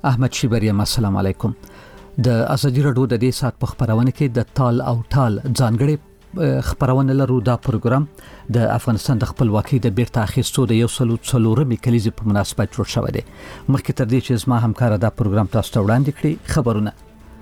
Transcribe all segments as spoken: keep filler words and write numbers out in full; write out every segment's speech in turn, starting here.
احمد شیبریم. السلام علیکم. د ازادي رادیو د دې سات په خبرونه کې د تال او ټال ځانګړي خبرونه لرو. دا پروګرام د افغانستان د خپلواکۍ د بیرته اخیستو د یو سلو څلورمې کلیزې په مناسبت جوړ شوی دی. مخکې تر دې چې زما همکار دا پروګرام تاسو ته وړاندې کړي خبرونه.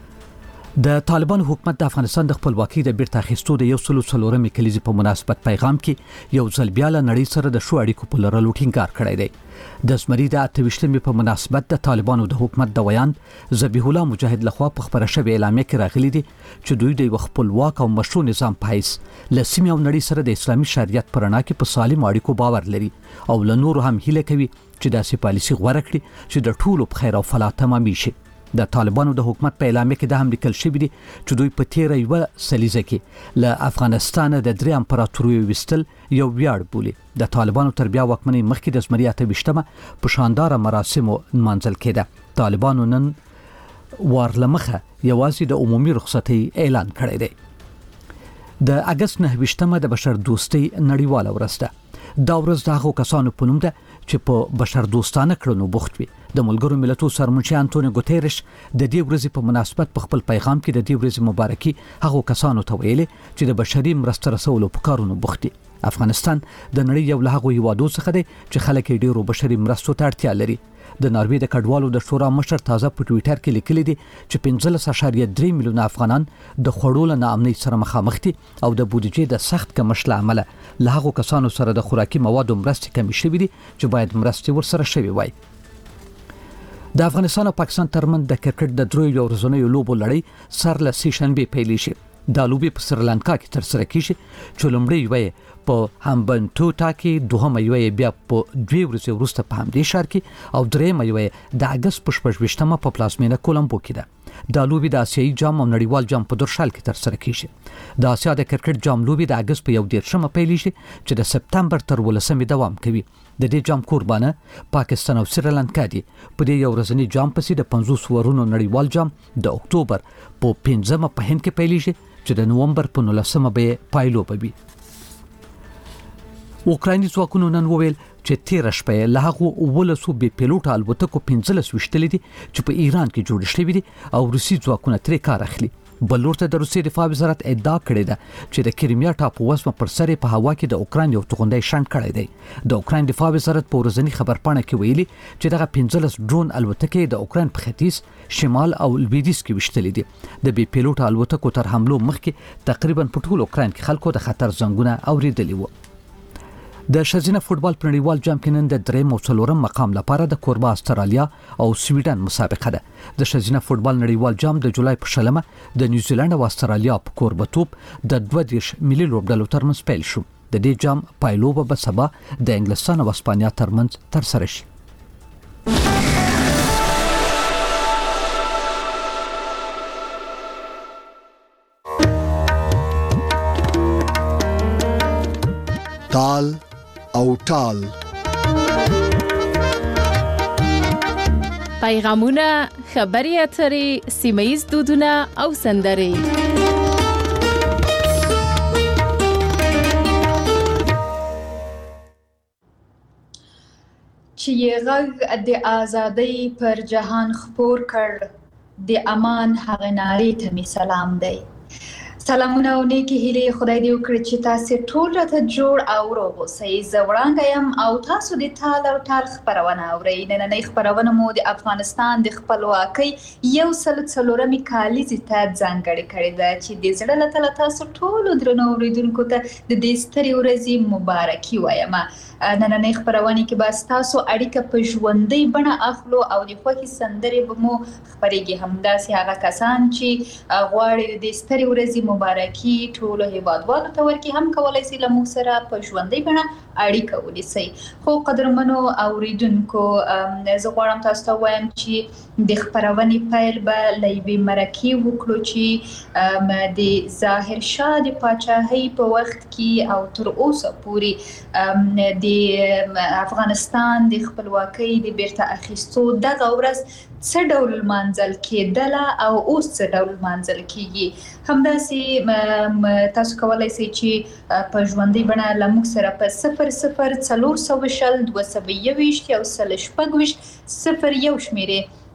د طالبان حکومت د افغانستان د خپلواکۍ د بیرته اخیستو د یو سلو څلورمې کلیزې په مناسبت پیغام کې یو ځل بیا له نړۍ سره د شو اړیکو په لرلو ټینګار کړی دی. د زمری د اته ویشتمې په مناسبت د طالبانو د حکومت د ویاند ذبیح الله مجاهد لخوا په خبره شوې اعلامیه کې راغلي دي چې دوی د خپلواک او مشروع نظام په حیث له سیمې او نړۍ سره د اسلامي شریعت پر رڼا کې په سالم اړیکو باور لري او له نور هم هیله کوي چې داسې پالیسي غوړه کړي چې د ټولو په خیر او فلاح تمامي شي. د طالبانو د حکومت په اعلامیه کې د هم لیکل شوی دی چې دوی په تیر یو سلیزه کې له افغانستان د درې امپراتوریو وستل یو ویاړ بولي. د طالبانو تر بیا واکمنۍ مخکې د زمری اته ویشتمه په شاندار مراسمو منځل کېده. طالبانو نن وارلمخه یوازې د عمومي رخصتۍ اعلان کړی دی. د اگست نه ویشتمه د بشر دوستۍ نړیواله ورځ ده. دا ورځ د هغو کسانو په نوم ده چې په بشر دوستانه کړنو بوخت وي. د ملګرو ملتونو سرمنشي انټونیو ګوتيرش د دې ورځې په مناسبت په خپل پیغام کې د دې ورځې مبارکي هغو کسانو ته ویلي چې د بشري مرستو رسولو په کارونو بوخت دي. افغانستان د نړۍ یو له هغو هیوادو څخه دی چې خلک یې ډیرو بشري مرستو ته اړتیا لري. د ناروې د کډوالو د شورا مشر تازه په ټوئیټر کې لیکلي دي چې پنځلس اعشاریه درې میلیونه افغانان د خوړو له ناامنۍ سره مخامخ دي او د بودیجې د سخت کمښت له امله له هغو کسانو سره د خوراکي موادو مرستې کمې شوې دي چې باید مرستې ورسره شوې وای. د افغانستان او پاکستان ترمنځ د کرکټ د دریو ورځنیو لوبو لړۍ سر له سې شنبه پیل شي. دا لوبې په سریلانکا کې تر سره کیږي چې لومړی یوه په همبنټوټا کې، دوهمه یوه بیا په دوی ورځې وروسته په همدې ښار کې او درېیمه یوه د اگست په شپږ ویشتمه په پلازمینه کولمبو کې ده. دا لوبې د آسیایي جام او نړیوال جام په درشل کې تر سره کیږي. د آسیا د کرکټ جام لوبې د اگست په یو دیرشمه پیلېږي چې د سپتمبر تر ولسمې دوام کوي. د دې جام قربانه پاکستان او سریلانکا دي. په دې یو ورځنی جام پسې د پنځوس ورونو نړیوال جام د اکتوبر په پنځمه په هند کې پیلېږي چې د نومبر په نولسمه به پایلو بوي. اوکرایني ځواکونو نن وویل چې تیر شپه له هغه ولسو به پیلوټ الوتکو پنځلس وشتلې دي چې په ایران کې جوړ شوي دي او روسي ځواکونه ترې کار اخلي. بلورته د روسي دفاع وزارت ادعا کړې ده چې د کریمیا ټاپو وسمه پر سر په هوا کې د اوکراین یو توغندۍ شنډ کړی دی. د اوکراین دفاع وزارت په ورځنی خبرپاڼه کې ویلي چې دغه پنځلس ډرون الوتکې د اوکراین په ختیځ، شمال او لویدیځ کې وشتلې دي. د بي پیلوټ الوتکو تر حملو مخکې تقریبا په ټول اوکراین کې خلکو د خطر زنګونه اوریدلي وو. د ښځینه فوتبال په نړیوال جام کې نن د درېیم او څلورم مقام لپاره د کوربه استرالیا او سویډن مسابقه ده. د ښځینه فوتبال نړیوال جام د جولای په شلمه د نیوزیلند او استرالیا په کوربتوب د دوه دیرش ملي لوبډلو ترمنځ پیل شو. د دې جام پایلوبه به سبا د انګلستان او اسپانیا ترمنځ ترسره شي. تال او ټال پیغامونه، خبري اترې، سیمه‌ییز دودونه او سندرې. چې یې غږ د ازادۍ پر جهان خپور کړ، د امان هغه نارې ته می سلام دی. سلامونه او نیکی هیلې خدای دې وکړي چې تاسو ټول راته جوړ او روغ اوسئ. زه وړاندې یم او تاسو د تال او ټال خپرونه اورئ. نننۍ خپرونه مو د افغانستان د خپلواکۍ یو سل څلورمې کالیزې ته ځانګړې کړې ده چې د زړه له تله تاسو ټولو درنو اورېدونکو ته د دې سترې ورځې مبارکي وایم. نننۍ خپرونه کې به ستاسو اړیکه په ژوندۍ بڼه اخلو او د خوښې سندرې به مو خپرېږي. همداسې هغه کسان چې غواړي د دې سترې ورځې مبارکي ټولو هیوادوالو ته ورکړي هم کولی شي له موږ سره په ژوندۍ بڼه اړیکه ونیسئ. خو قدرمنو اوریدونکو، زه غواړم تاسو ته ووایم چې د خپرونې پیل به له یوې مرکې وکړو چې د ظاهر شاه د پاچاهۍ په وخت کې او تر اوسه پورې د افغانستان د خپلواکۍ د بیرته اخیستو دغه ورځ څه ډول لمانځل کېدله او اوس څه ډول لمانځل کېږي. همداسې تاسو کولی شئ چې په ژوندۍ بڼه له موږ سره په صفر صفر څلور سوه شل دوه سوه یوویشت یو سل شپږ ویشت صفر یو شمېرې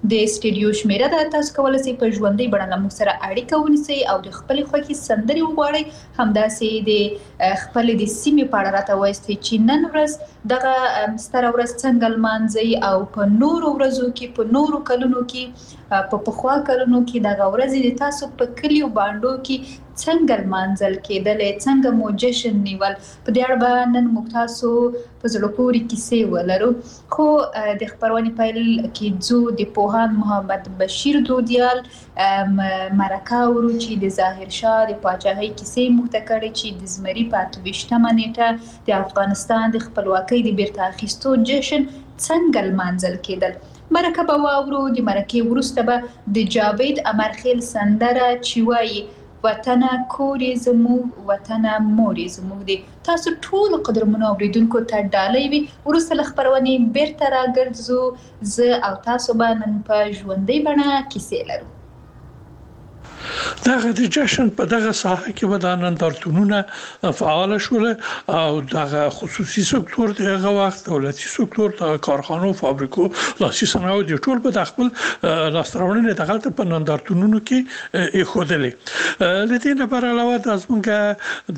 د سټډیو شمیره ده تاسو کولای شئ په ژوندۍ بڼه له موږ سره اړیکه ونیسئ او د خپلې خوښې سندرې وغواړئ همداسې د خپلې د سیمې په اړه راته ووایاست چې نن ورځ دغه ستره ورځ څنګه لمانځئ او په نورو ورځو کې په نورو کلونو کې په پخوا کلونو کې دغه ورځې د تاسو په کلیو بانډو کې څنګه لمانځل کېدلې څنګه مو جشن نیول په دې اړه به نن موږ تاسو په زړه پورې کیسې ولرو خو د خپرونې پیل کې ځو د پوهاند محمد بشیر دودیال مرکه ورو چې د ظاهر شاه د پاچاهۍ کیسې موږ ته کړې چې د زمري په اته ویشتمه نیټه د افغانستان د خپلواکۍ د بیرته اخیستو جشن څنګه لمانځل کېدل مرکه به واورو د مرکې وروسته به د جاوید امرخیل سندره چې وایي وطن کور زموږ وطن مور زموږ دی تاسو ټول قدرمنو اوریدونکو ته ډالۍ وي وروسته له خپرونې بیرته راګرځو زه او تاسو به نن په ژوندۍ بڼه کیسې لرو دغه د جشن په دغه ساحه کې به د نندارتونونه فعال شول او دغه خصوصي سکتور دغه وخت دولتي سکتور د کارخانو فابریکو لاسي صنایع د ټول په خپل لاستراوړنې دغه په نندارتونونو کې ایښودلې لدې نه بر علاوه د زمونږ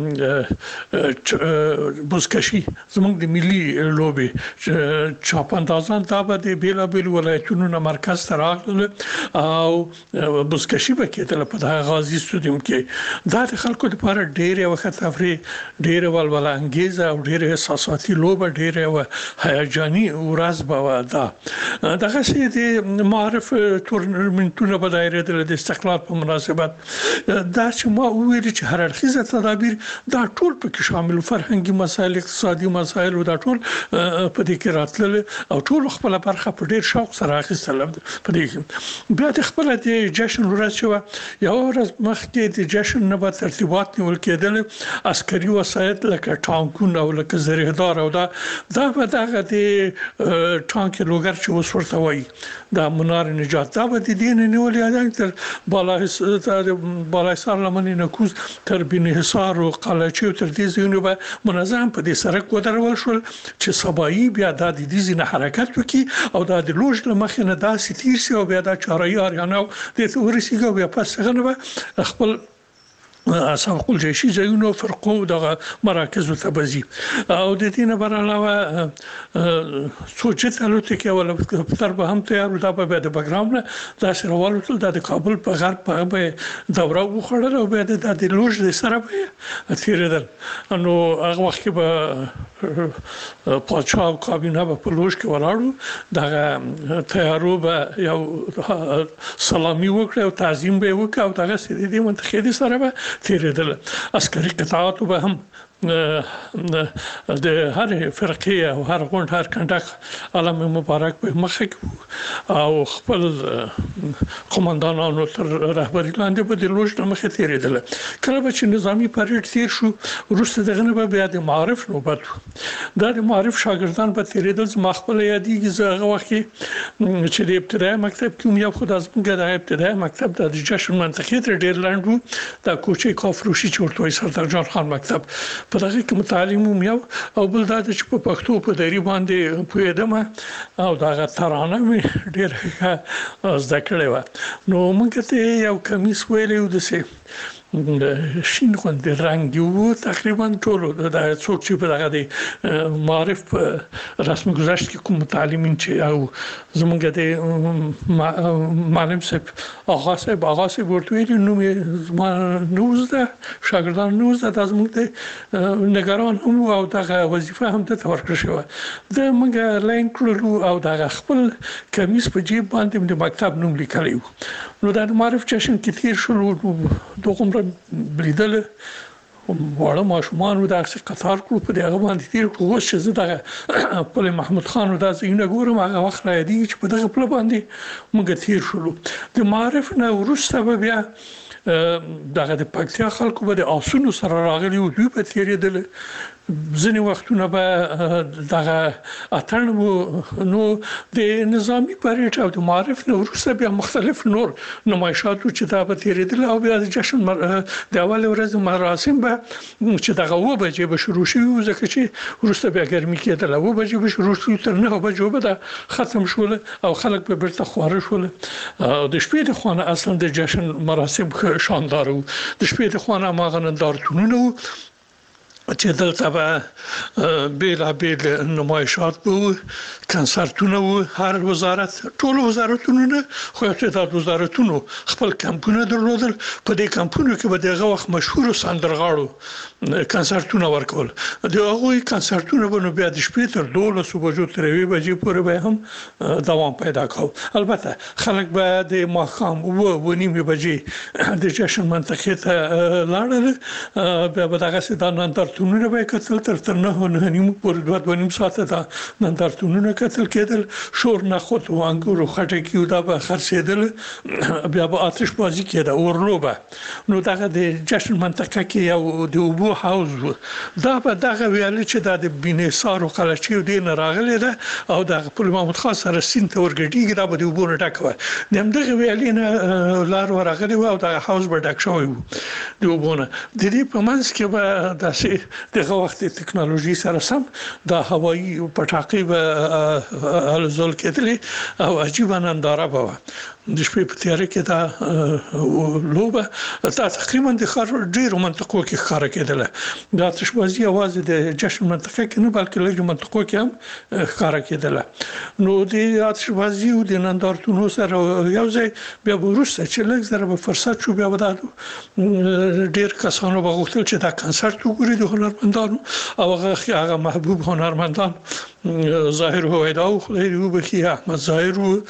د بوزکشي زمونږ د ملي لوبي چاپاندازان دا به د بیل بیل ولایتونو مرکز ته راغلل او بوزکشي به کېدل په دغه غازی استودیوم کې دا د خلکو لپاره ډېر وخت تفریح ډېر ولوله انګیزه او ډېر احساساتي لوبه ډېر هیجاني ورځ به ده دغه سي د معرف تورنمنتونه په دایره د استقلال په مناسبت دا چې ما ویل چې هر اړخیزه تدابیر دا ټول پکې شامل فرهنګي مسایل اقتصادي مسایل او دا ټول په دې کې راتلل او ټول خپل برخه په ډېر شوق سره اخیستل په دې بیا د خپل د جشن ورځ شو یو ورځ مخکې د جشن نه به ترتیبات نیول کېدل عسکري وسایل لکه ټانکونه او لکه زریدار او دا دا به دغه د ټانک لوګر چې اوس ورته وایي دا منار نجات دا به د دې نه نیول یادنګ تر بالا بالایسار لمنې نکوز تر بن حصار او قلعه تر دې ځایونو به منظم په دې سرک ودرول شول چې سبایي بیا د دې ځینې حرکت وکړي او د لوژ لمخې نه داسې تیر شي او بیا د چارایي اریانو د ورسیګو بیا پس څنګه به خپل سابق الجيشي ځایونو فرقو دغه مراکز ته بزي او د دې نه بر علاوه سوچت الوتکه ولا تر به هم تیار دا په د بګراوند د سروالو تل د کابل په غرب په دوره وخړل او به د لوژ د سره په تیرېدل نو هغه وخت کې به پاچا او کابینه په لوژ کې ولاړو دغه تیارو به یو سلامي وکړ او تعظیم به وکړ او دغه سړي د منتخب سره به تیرېدل عسکري قطعات به هم د هر فرقه او هر غونډ هر کنډک علم مبارک په مخه او خپل قومندانانو تر رهبری لاندې په د لوژ مخه تیرېدل کله چې نظامی پریډ تیر شو وروسته دغه نه بیا د معارف نوبت دا د معارف شاګردان په تیرېدل زما خپل یادېږي زه وخت چې د ابتدایي مکتب کې یو خدای زموږ د ابتدایي مکتب د جشن منطقې تر ډېر لاندې وو د کوچي کافروشي چې ورته وایي سردار جان خان مکتب په دغه کې متعلم مو یو او بل دا چې په پښتو په دری باندې پوهیدم او دغه ترانه مې ډېر ښه زده کړې و نو موږ ته یو کمیس ویلو د سه شین خوند رنگ وو تقریبا ټول د څوک چې په دغه د معرف رسم گذشت کې کوم متعلمین چې او زمونږ د معلم صاحب آغا صاحب آغا صاحب ورته ویل نو مې نوزده شاګردان نوزده د زمونږ د نگران هم او دغه وظیفه هم ته ورکړل شو د موږ لاین کړو او دغه خپل کمیس په جیب باندې د مکتب نوم لیکلی نو د معرف جشن کې تیر شو دوه بلیدل وړه ماشومان د اکس قطار کړو په دغه باندې تیر کړو چې زه دغه په محمود خان د زینه ګورم هغه وخت را دی چې په دغه په باندې موږ تیر شولو د معرف نه ورسته بیا دغه د پکتیا خلکو به د آسونو سره راغلي او دوی په تیرېدل ځینې وختونه به دغه اتن نو د نظامی پریډ او د معرف نو وروسته بیا مختلف نور نمایشات چې دا به تیریدل او بیا د جشن د اول ورځ مراسم به چې دغه و بجې به شروع شي ځکه چې وروسته بیا ګرمي کېدل و بجې به شروع شي تر نه بجو به ختم شول او خلک به بیرته خواره شول او د شپې د خوانه اصلا د جشن مراسم شاندار وو د شپې د خوانه ماغه نندارتونونه چې دلته به بیل بیل نمایشات وو کنسرتونه وو هر وزارت ټول وزارتونه خو ته وزارتونو خپل کمپونه درلودل په دې کمپونو کې به دغه وخت مشهور سندرغاړو کنسرتونه ورکول د هغوی کنسرتونه به نو بیا د شپې تر دولس بجو تر یوې بجې پورې به هم دوام پیدا کاوه البته خلک به د ماښام و و نیمې بجې د جشن منطقې ته لاړل بیا به دغه سیدان نندارتون تونونه به کتل تر تر نه نه نیم پورې دوه دوه نیم ساعت دا نندارتونونه کتل کېدل شور نه خود و انګور خټکی دا به خرڅېدل بیا به آتش بازی کېده اورلوبه نو دغه د جشن منطقه کې یو د اوبو حوض دا به دغه ویل چې د بینسار او قلچي د راغلي ده او د خپل محمود خان سره سین ته ورګډیږي دا به د اوبو نه ډکوي د دغه ویل نه لار ورغلي او د حوض به ډک شوی د اوبو نه د دې په منځ کې به داسې دغه وخت ټکنالوژي سره سم د هوایي پټاقي به الزول کېدلې او عجیب ننداره به د شپې په تیاره کې دا لوبه تا تقریبا د خار ډیرو منطقو کې ښکار کېدله دا تشبازي आवाज د جشن منطقه کې نه بلکې لږ منطقو کې هم ښکار کېدله نو د تشبازي او د نندارتونو سره یو ځای بیا ورسته چې لږ زره به فرصت شو بیا ودا ډیر کسانو بغوښتل چې دا کنسرت وګوري د هنرمندانو او هغه محبوب هنرمندان ظاهر هویدا او خدای دې وبخي احمد ظاهر او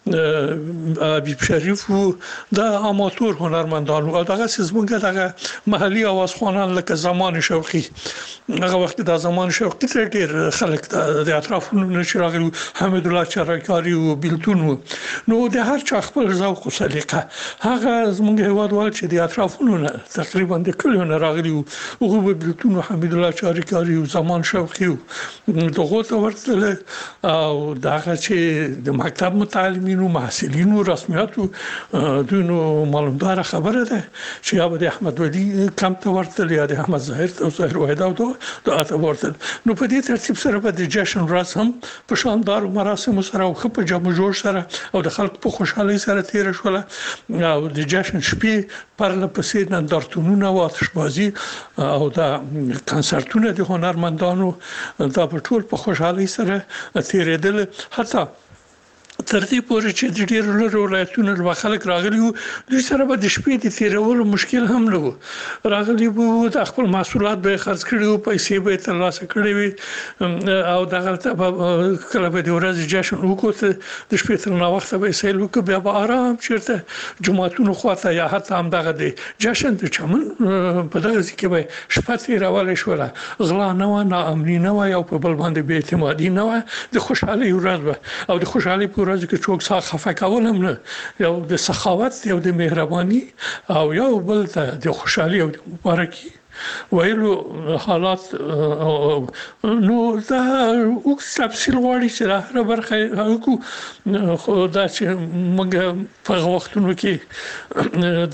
حبیب شریف او د اماتور هنرمندانو او دغه سیمه دغه محلي اوازخوانان لکه زمان شوقي هغه وخت د زمان شوقي تر ډیر خلک د اطرافونو نشراغلو حمید الله چرایکاری او بلتون نو د هر چا خپل ذوق او سلیقه هغه زموږ هوادوال چې د اطرافونو تقریبا د کلو نه راغلي او بلتون حمید الله چرایکاری او زمان شوقي دغه ورته او دغه چې د مکتب متعلمینو محصلینو رسمیاتو دونو معلومدار خبره ده چې یا د احمد ولی کم ته ورته یا د احمد ظاهر او ظاهر وحده او د اته ورته نو په دې ترتیب سره به د جشن ورځ هم په شاندار مراسم سره او په جمع جوړ سره او د خلک په خوشحالي سره تیر شول او د جشن شپې پر لپسې نندارتونونه او آتشبازي او د کنسرتونه د هنرمندانو دا په ټول په خوشحالي سره تیرېدل حتی تر دې پورې چې د ډیرو لرو ولایتونو له خلک راغلي وو دوی سره به د شپې د تیرولو مشکل هم نه وو راغلي وو د خپل محصولات به خرڅ کړي وو پیسې به ترلاسه کړي وي او دغه کله به د ورځې جشن وکړي د شپې تر نو وخت به سیل وکړي بیا به آرام چیرته جمعهتون خواته یا حتی هم دغه د جشن د چمن په دغه ځکه به شپه تیرول شوله غلا نه و نه امنی نه و او په بل باندې بې اعتمادي نه و د خوشحالي ورځ او د خوشحالي ورځ کې څوک څه خفه کول هم نه یو د سخاوت یو د مهرباني او یو بل ته د خوشحالي او د مبارکي ویلو حالات نو دا او تفصیل غواړي چې هر برخه کو خو دا چې موږ په وختونو کې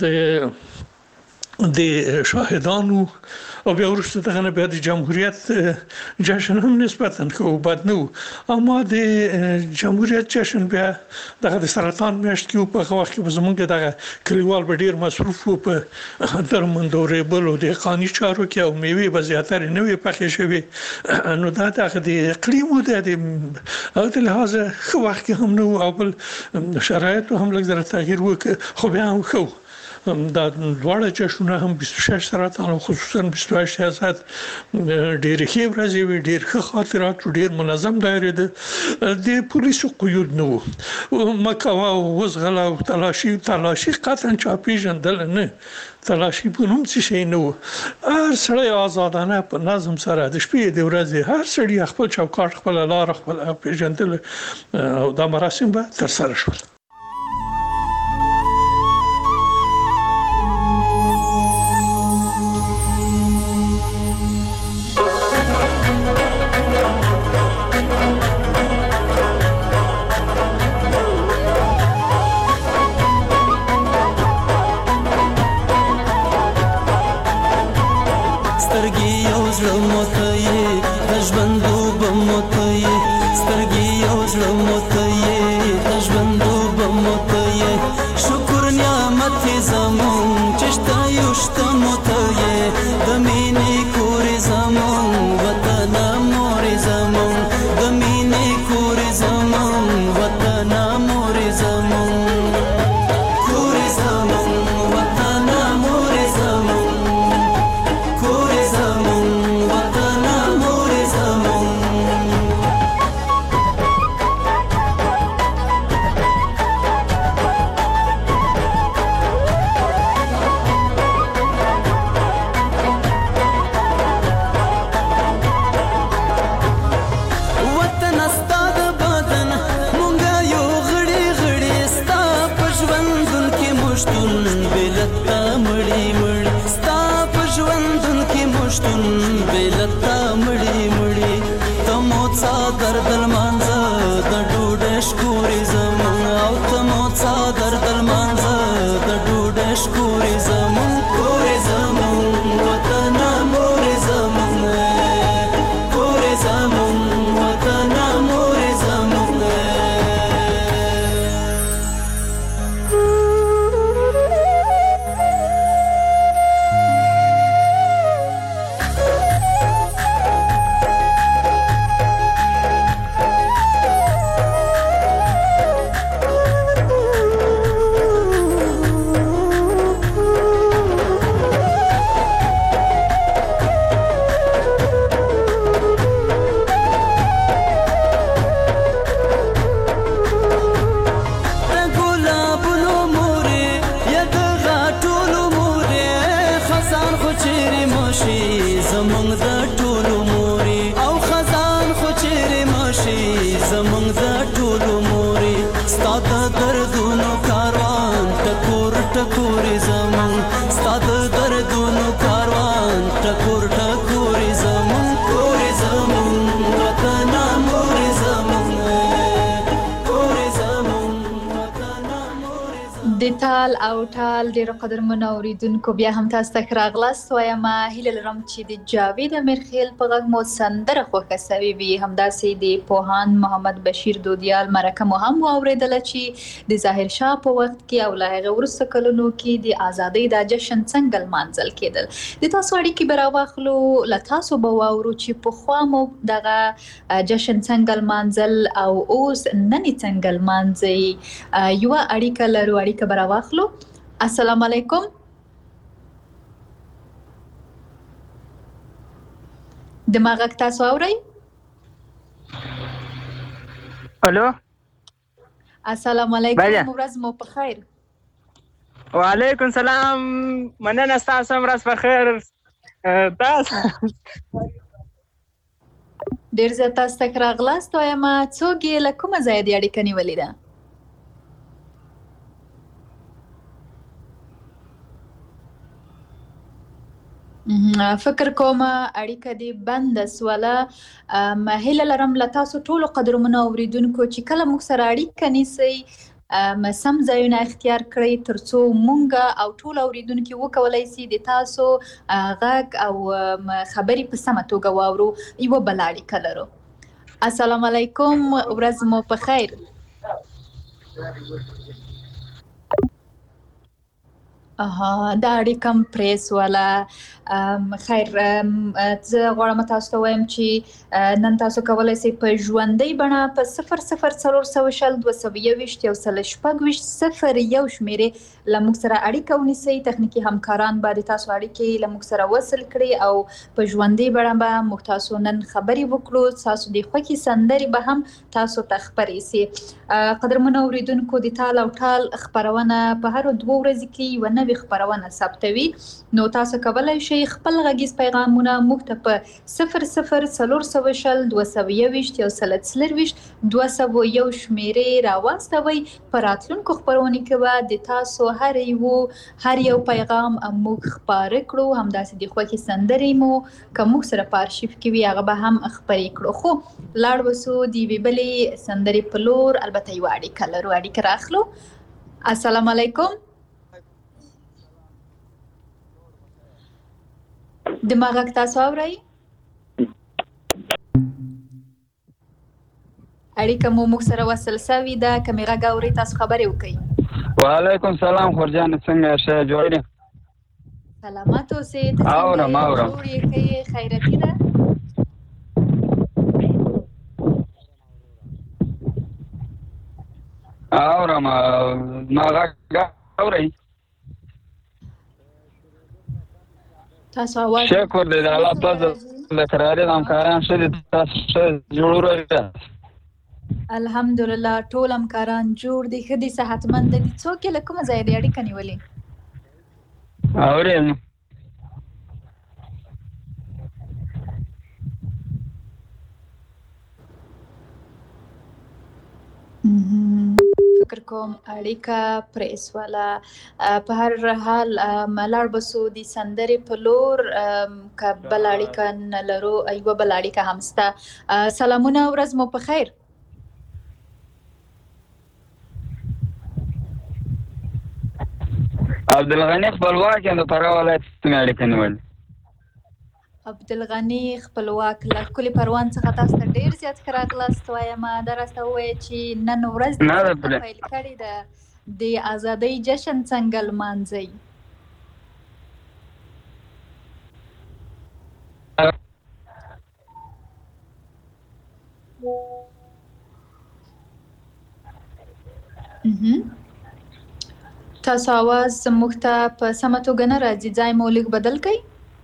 د د شاهدانو او بیا ورسته دغه بیا د جمهوریت جشن هم نسبتاً خو بد نو اما د جمهوریت جشن بیا دغه د سرطان میاشت کې په وخت کې زمونږ دغه کلیوال به ډیر مصروف وو په درمندورې بل او د قانوني چارو کې او میوه به زیاتره نه وي پخې شوی نو دا دغه د اقلیم او د او د لحاظ خو وخت کې هم نو او بل شرایط هم لږ زره تغییر وکړ خو بیا هم خو دا دواړه جشنونه هم بیست و شش سرطان او خصوصا بیست و هشت ساعت ډېر ښه ورځې وي ډېر ښه خاطرات ډېر منظم دایره ده د پولیسو قیود نه وو مکوا او وزغلا او تلاشي تلاشي قطعا چا پیژندل نه تلاشي په نوم څه شي نه وو هر سړی آزادانه په نظم سره د شپې د ورځې هر سړی خپل چوکاټ خپل لار خپل پیژندل او دا مراسم به تر سره شول زړه مو ته یې د ژوندو به مو ته یې سترګې یو زړه مو ته یې د ژوندو به مو ته یې شکر نعمت یې زمون چې شته یو شته مو ته یې د مینې کور یې زمون وطنه مور یې زمون د مینې کور یې زمون وطنه مور یې زمون کور یې زمون وطنه مور یې زمون کور یې زمون وطنه مور یې زمون دردل مانزه د ډوډۍ شکورې زمون او ته مو څا دردل مانزه د ډوډۍ شکورې زمون کورې زمون وطنه مورې زمون کورې زمون وطنه مورې زمون د تال او ټال ډیرو قدرمنو اوریدونکو بیا هم تاسو ته راغلاست وایم هیله لرم چې د جاوید امیرخیل په غږ مو سندره خوښه سوي وي همداسې د پوهاند محمد بشیر دودیال مرکه مو هم واوریدله چې د ظاهر شاه په وخت کې او له هغه وروسته کلونو کې د ازادۍ د جشن څنګه لمانځل کېدل د تاسو اړیکې به راواخلو له تاسو به واورو چې پخوا مو دغه جشن څنګه لمانځل او اوس نن یې څنګه لمانځئ یوه اړیکه لرو اړیکه به راواخلو السلام علیکم دما غږ تاسو اورئ الو السلام علیکم ورځ مو په خیر وعلیکم سلام مننه ستاسو هم ورځ په خیر تاسو ډیر زه تاسو ته راغلاست وایم څوک یې له کومه ځایه دې اړیکه نیولې ده فکر کوم اړیکه دې بند سواله هیله لرم له تاسو ټولو قدرمنو اوریدونکو چې کله موږ سره اړیکه نیسئ سم ځایونه اختیار کړئ ترڅو موږ او ټول اوریدونکو وکولای شي د تاسو غږ او خبرې په سمه توګه واورو یوه بله اړیکه لرو السلام علیکم ورځ مو په خیر اها دا اړیکه م پرې سوله خیر زه غواړم تاسو ته وایم چې نن تاسو کولی شئ په ژوندۍ بڼه په صفر صفر څلور سوه شل دوه سوه یوویشت یو سل شپږ ویشت صفر یو شمېرې له موږ سره اړیکه ونیسئ تخنیکي همکاران به د تاسو اړیکې له موږ سره وصل کړي او په ژوندۍ بڼه به موږ تاسو نن خبرې وکړو تاسو د خوښې سندرې به هم تاسو ته خپرې سي قدرمنو اوریدونکو د تال او ټال خپرونه په هرو دوه ورځې کې یوه نوې خپرونه ثبتوي نو تاسو کولی شئ خپل غږیز پیغامونه موږ ته په صفر صفر څلور سوه شل دوه سوه یوویشت یو سل څلرویشت دوه سوه یو شمېرې راواستوئ په راتلونکو خپرونو کې به د تاسو هر یو هر یو پیغام موږ خپاره کړو همداسې د خوښې سندرې مو که موږ سره په ارشیف کې وي هغه به هم خپرې کړو خو لاړ وسو د یوې بلې سندرې په لور البته یوه اړیکه لرو اړیکه راخلو السلام علیکم د ما غږ تاسو اورئ اړیکه مو موږ سره وصل شوې ده، که مې غږ اورئ تاسو خبرې وکړئ. وعلیکم سلام خورجان، څنګه ښه جوړ یې؟ سلامت اوسئ. ته اورم څنګه اورم جوړ یې، ښه یې، خیرتي ده؟ اورم ما غږ اورئ؟ تاسو اواز شکر دی د الله تعالی د کراري د همکاران ښه دي، تاسو ښه جوړ؟ الحمدلله ټول همکاران جوړ دي، ښه دي، صحتمند دي. څوک یې له کومه ځایه دي اړیکه نیولې؟ اورئ فکر کوم اړیکه پرې سوله. په هر حال لاړ به سو د سندرې په لور، که بله اړیکه نه لرو، یوه بله اړیکه هم شته. سلامونه، ورځ مو په خیر. عبدالغني خپلواک یم، د فراه ولایت څخه اړیکه نیولې. عبدالغني خپلواک له ښکلي پروان څخه تاسو ته ډېر زیات ښه راغلاست وایم. دا راسته ووایه چې نن ورځ د څنګه پیل کړې ده، د ازادۍ جشن څنګه لمانځئ؟ تاسو اواز موږ ته په سمه توګه نه راځي، ځای مو لږ بدل کړئ.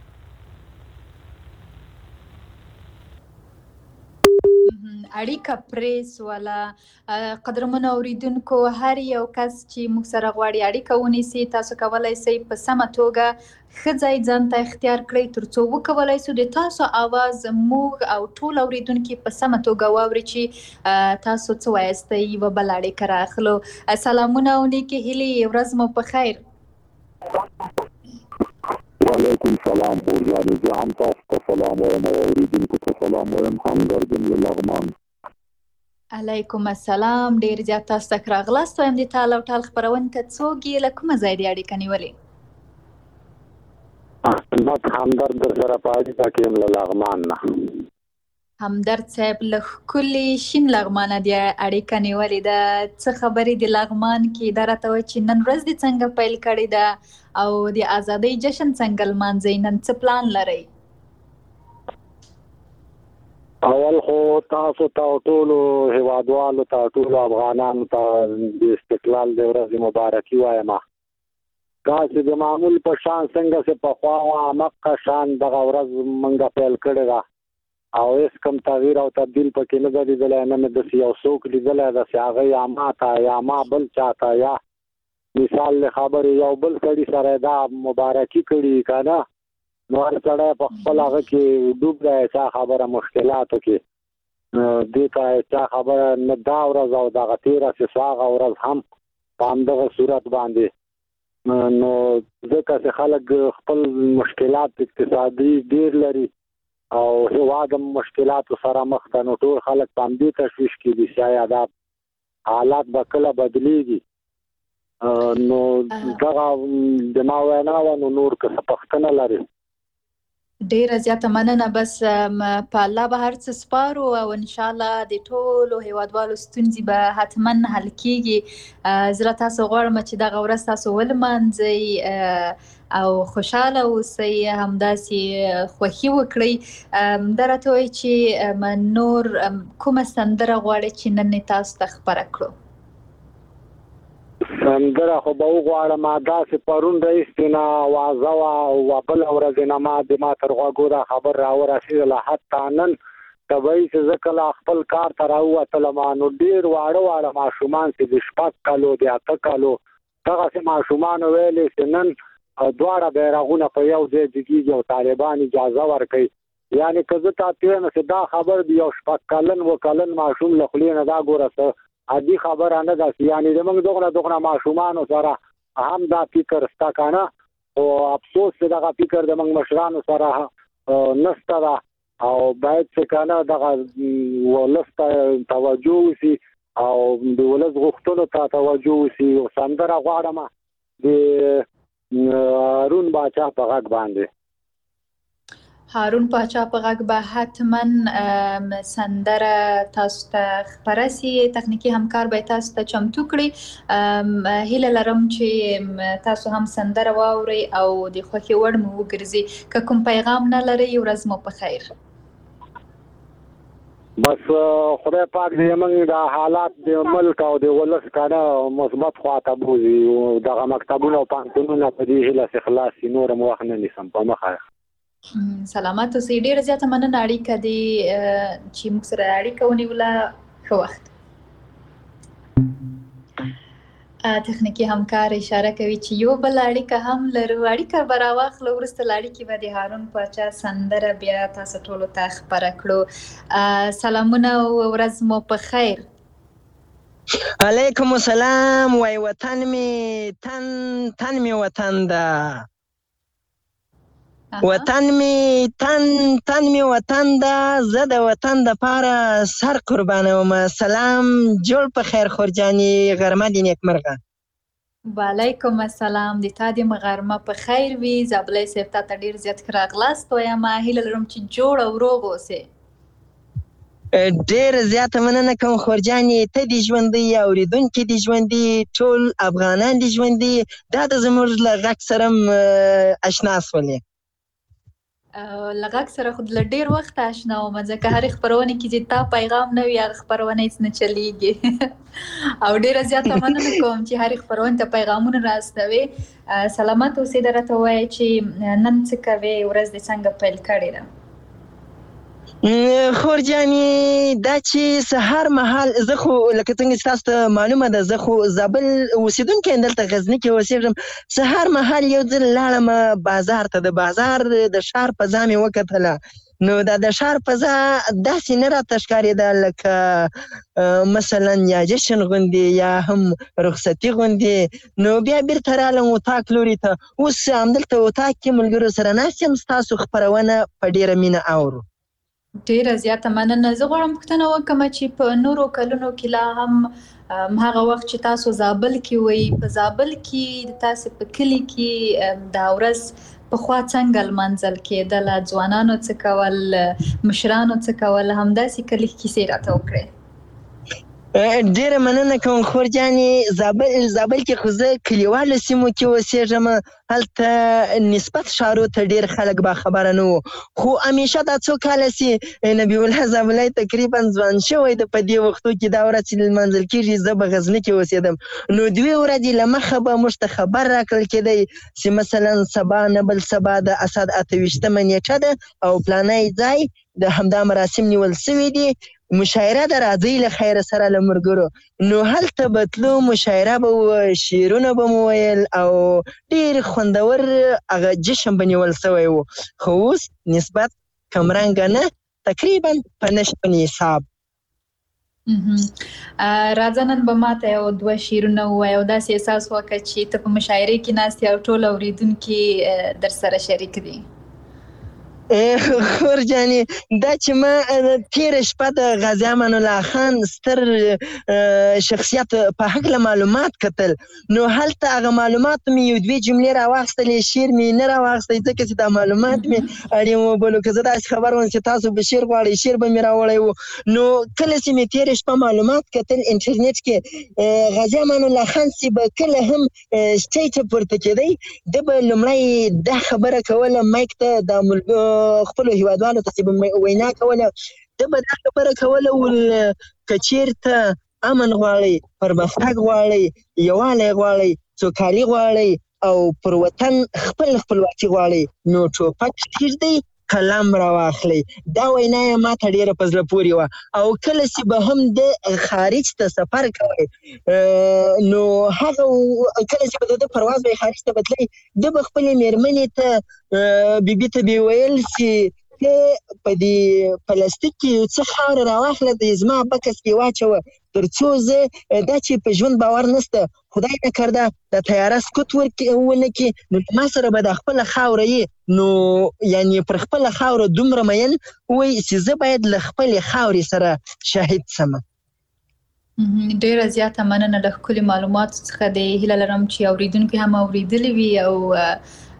اړیکه پرې سوله. قدرمنو اوریدونکو، هر یو کس چې موږ سره غواړي اړیکه ونیسي، تاسو کولی شئ په سمه توګه ښه ځای ځان ته اختیار کړئ تر څو وکولی شو د تاسو اواز موږ او ټول اوریدونکي په سمه توګه واوري چې تاسو څه وایستئ. یوه بله اړیکه راغلو. سلامونه او نیکې هیلې، ورځ مو په خیر. وعلیکم سلام خورجانې، زه هم تاسو ته سلام وایم او اوریدونکو ته سلام وایم. همدرد یم له لغمان. علیکم السلام، ډېر زیات تاسو ته راغلاست وایم. د ټال او ټال خپرونې ته څوک یې له کومه ځایه دې اړیکه نیولې؟ احمد همدرد در سره په اړیکه کې یم له لغمان نه. همدرد صاحب له ښکلي شین لغمانه دې اړیکه نیولې ده. څه خبرې د لغمان کې؟ دا راته وایي چې نن ورځ دې څنګه پیل کړې ده او د ازادۍ جشن څنګه لمانځئ؟ نن څه پلان لرئ؟ اول خو تاسو ته ټولو هیوادوالو ته، ټولو افغانانو ته د استقلال د ورځې مبارکي وایم. داسې د معمول په شان څنګه چې پخوا وه، همغه شان دغه ورځ موږ پیل کړې ده او هېڅ کوم تغییر او تبدیل پکې نه ده لیدلی. نه مې داسې یو څوک لیدلی ده چې هغه یا ما ته یا ما بل چا ته یا مثال له خبرې یو بل سړي سره دا مبارکي کړي که نه، نو هر سړی په خپل هغه کې ډوب دی، چا خبره مشکلاتو کې دې ته چا خبره نه. دا ورځ او دغه تېره چې سو هغه ورځ هم په همدغه صورت باندې، نو ځکه چې خلک خپل مشکلات اقتصادي ډېر لري او هېواد هم مشکلاتو سره مخ ده، نو ټول خلک په همدې تشویش کې دي چې آیا دا حالات به کله بدلېږي. نو دغه د ما وینا وه، نو نور که څه پوښتنه لري؟ ډیره زیاته مننه. بس په الله به هر څه سپارو او انشاءالله د ټولو هیوادوالو ستونزې به حتما حل کیږي. زه له تاسو غواړم چې دغه ورځ تاسو ولمانځئ او خوشحاله اوسئ، همداسې خوښي وکړئ. دا راته وایي چې نور کومه سندره غواړئ چې نن یې تاسو ته خپره کړو؟ سندره خو به وغواړم، داسې پرون راهیسې نه وازه وه او بله ورځې نه ما د ما تر غوږو دا خبر راورسېدله. حتی نن طبیعي چې زه کله خپل کار ته راووتلم، نو ډېر واړه واړه ماشومان چې د شپږ کالو د اته کالو دغسې ماشومانو ویلې چې نن دواړه بیرغونه په یو ځای جګېږي او طالبان اجازه ورکوي. یعنې که زه تا تېره چې دا خبر د یو شپږ کلن اووه کلن ماشوم له خولې نه دا ګوره څه عادي خبره نه ده. یعنې زموږ دغونه دغونه ماشومانو سره هم دا فکر شته که نه، خو افسوس چې دغه فکر زموږ مشرانو سره نشته ده او باید چې که نه دغه ولس ته توجه وشي او د ولس غوښتنو ته توجه وشي. سندره غواړم د هارون باچا په غږ باندې. هارون پاچا په غږ به حتما سندره تاسو ته خپره سي. تخنیکي همکار به تاسو ته چمتو کړي. هیله لرم چې تاسو هم سندره واورئ او د خوښې وړ مو وګرځي. که کوم پیغام نه لرئ ورځ مو په خیر. بس خدای پاک دې موږ د حالات د ملک او د ولس کاره مثبت خواته بوزي او دغه مکتبونه او پانتونونه په دې هیله چې خلاص شي. نور هم وخت نه نیسم په مخه. سلامات اوسئ. ډېره زیاته مننه اړیکه دې چې موږ سره اړیکه ونیوله. ښه وخت. تخنیکي همکار اشاره کوي چې یو بل اړیکه هم لرو. اړیکه به راواخلو، وروسته له اړیکې به د هارون پاچا سندره بیا تاسو ټولو ته خپره کړو. سلامونه او ورځ مو په خیر. علیکم السلام. وای وطن می تن تن می وطن ده، وطن می تن تن می وطن ده، زه د وطن د پاره سر قربانوم. سلام جوړ په خیر خورجاني، غرمه دې نیکمرغه. وعلیکم السلام. د تا دې غرمه په خیر وي. زابلی صاحب تا ته ډېر زیات ښه راغلاست وایم. هیله لرم چې جوړ او روغ اوسې. ډېر زیاته مننه کوم خورجانې. ته دې ژوندی، اورېدونکي دې ژوندي، ټول افغانان دې ژوندي. دا د زموږ له غږ سره اشنا شولې. له غږ سره خو له ډېر وخته اشنا وم، ځکه هرې خپرونې کې چې تا پیغام نه وي هغه خپرونه هېڅ نه چلېږي. او ډېره زیاته مننه کوم چې هرې خپرونې ته پیغامونه راستوې. سلامت اوسې. ده راته ووایه چې نن څه کوې، ورځ دې څنګه پیل کړې ده؟ خورجانې دا چې سهار مهال زه خو لکه څنګه چې تاسو ته معلومه ده زه خو زابل اوسېدونکی یم، دلته غزني کې اوسېږم. سهار مهال یو ځل لاړم بازار ته. د بازار د ښار فضا مې وکتله، نو دا د ښار فضا داسې نه راته ښکارېده لکه مثلا یا جشن غوندې یا هم رخصتي غوندې. نو بیا بیرته رالم اطاق لوري ته. اوس همدلته اطاق کې ملګرو سره ناست یم، ستاسو خپرونه په ډېره مینه اورو. ډېره زیاته مننه. زه غواړم پوښتنه وکړم چې په نورو کلونو کې لا هم هغه وخت چې تاسو زابل کې وئ، په زابل کې تاسو په کلي کې دا ورځ پخوا څنګه لمانځل کېدله؟ ځوانانو څه کول، مشرانو څه کول؟ همداسې کلي کیسې راته وکړئ. ډېره مننه کوم خورجانې. زابل زابل کې خو زه کلیوالو سیمو کې اوسېږم، هلته نسبت ښارو ته ډېر خلک باخبره نه وو. خو همیشه دا څو کاله چې نبي الله زابلی تقریبا ځوان شوی ده، په دې وختو کې دا ورځ چې لمانځل کېږي زه به غزني کې اوسېدم. نو دوې ورځې له مخه به موږ ته خبر راکړل کېدی چې مثلا سبا نه بل سبا د اسد اته ویشتمه نیټه ده او پلانی ځای د همدا مراسم نیول سوي دي. مشاعره ده، راځئ له خیره سره له ملګرو. نو هلته به تلو، مشاعره به وه، شعرونه به مو ویل او ډېر خوندور هغه جشن به نیول سوی و. خو اوس نسبت کمرنګه نه، تقریبا په نشپن حساب. راځه نن به ماته یو دوه شعرونه ووایه او داسې احساس وکړه چې ته په مشاعرې کې ناست یې او ټول اورېدونکي در سره شریک دي. خورجانې دا چې ما تېره شپه د غازي امان الله خان ستر شخصیت په هکله معلومات کتل، نو هلته هغه معلوماتو مې یو دوې جملې راواخیستلې، شعر مې نه راواخیستی ځکه چې دا معلومات مې اړین وبلو. که زه داسې خبر وم چې تاسو به شعر غواړئ شعر به مې راوړی و. نو کله چې مې تېره شپه معلومات کتل انټرنیټ کې، غازي امان الله خان چې به کله هم سټیج ته پورته کېدی ده به لومړی دا خبره کوله مایک ته د خپلو هیوادوالو ته چې به وینا کوله، ده به دا خبره کوله ول که چېرته امن غواړئ، پرمختګ غواړئ، یووالی غواړئ، سوکالي غواړئ او پر وطن خپل خپلواکي غواړئ نو ټوپک کېږدئ، قلم راواخلئ. دا وینا یې ما ته ډېره په زړه پورې وه. او کله چې به هم د خارج ته سفر کوئ نو هغه کله چې به د ده پرواز به یې خارج ته به تلئ، ده به خپلې مېرمنې ته بیبي ته به ویل چې ته په دې پلاستیک کې یو څه خاوره راواخله، د زما بکس کې واچوه، تر څو زه دا چې په ژوند باور نشته، خدای نکرده د طیاره سکوت ونه کړي، نو ما سره به دا خپله خاوره یې، نو یعنې پر خپله خاوره دومره مین وی چې زه باید له خپلې خاورې سره شاهد سمه. ډېره زیاته مننه له ښکلي معلوماتو څخه. د هیله لرم چې اورېدونکي هم اورېدلي وي او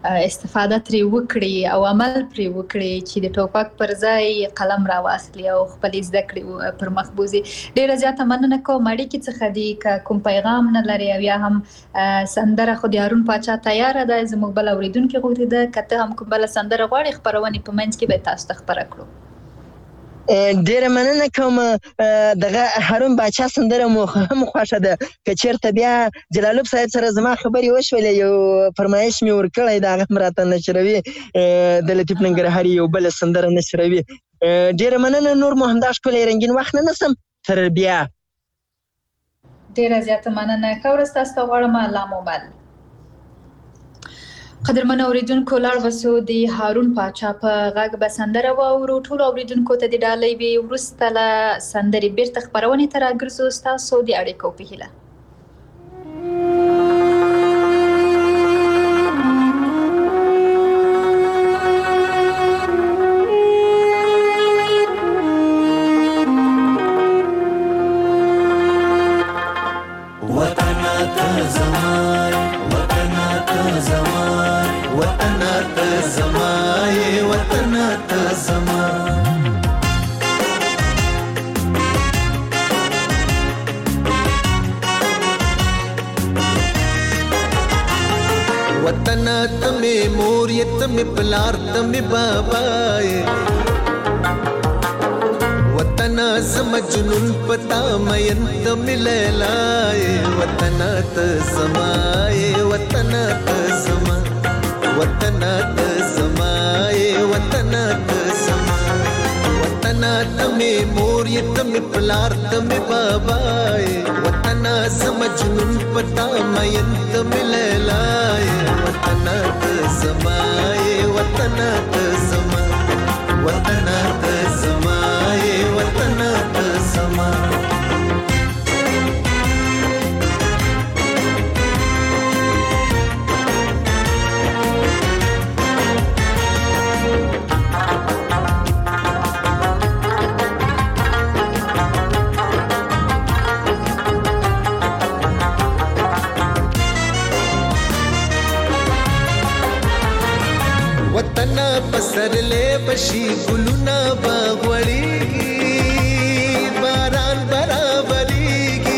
استفاده ترې وکړي او عمل پرې وکړي چې د ټوپک پر ځای قلم راواخلي او خپل زده کړې پر مخ بوزي. ډیره زیاته مننه کوم. اړیکې څخه دی که کوم پیغام نه لري او یا هم سندره خو د هارون پاچا تیاره ده، زموږ بل اوریدونکي غوښتي ده که ته هم کوم بل سندره غواړي خبرونه په منځ کې به تاسو ته خبره کړو. ډیره مننه کوم. دغه هارون باچا سندره مو هم خوښه ده. که چېرته بیا جلالوب صاحب سره زما خبرې وشولې، یو فرمایش مې ورکړی د هغه هم راته نشروي، د لطیف ننګرهاري یو بله سندره نشروي. ډیره مننه. نور مو همدا ښکلی رنګین وخت نه نسم. تر بیا. ډیره زیاته مننه. ښه ورځ تاسو ته غواړم. الله مو مل. قدرمن اوریدونکو، لاړ بسو د هارون پاچا په غږ به سندره واورو. ټولو اوریدونکو ته د ډالۍ وي. وروسته له سندرې بیرته خپرونې ته راګرځو ستاسو د اړیکو په هیله. वतन तमे मोरिय तमे पलार तमे बाबाए वतन समजुनुन पता मयन तमे लैलाए वतन त समाए वतन त समा वतन त समाए वतन त समा वतन तमे मोरिय तमे पलार तमे बाबाए वतन समजुनुन पता मयन तमे लैलाए वतन त समाए वतन त समा वतन त समाए वतन त समा वतन पसरले बशी गुलुना बागवड़ीगी बारान बराबरीगी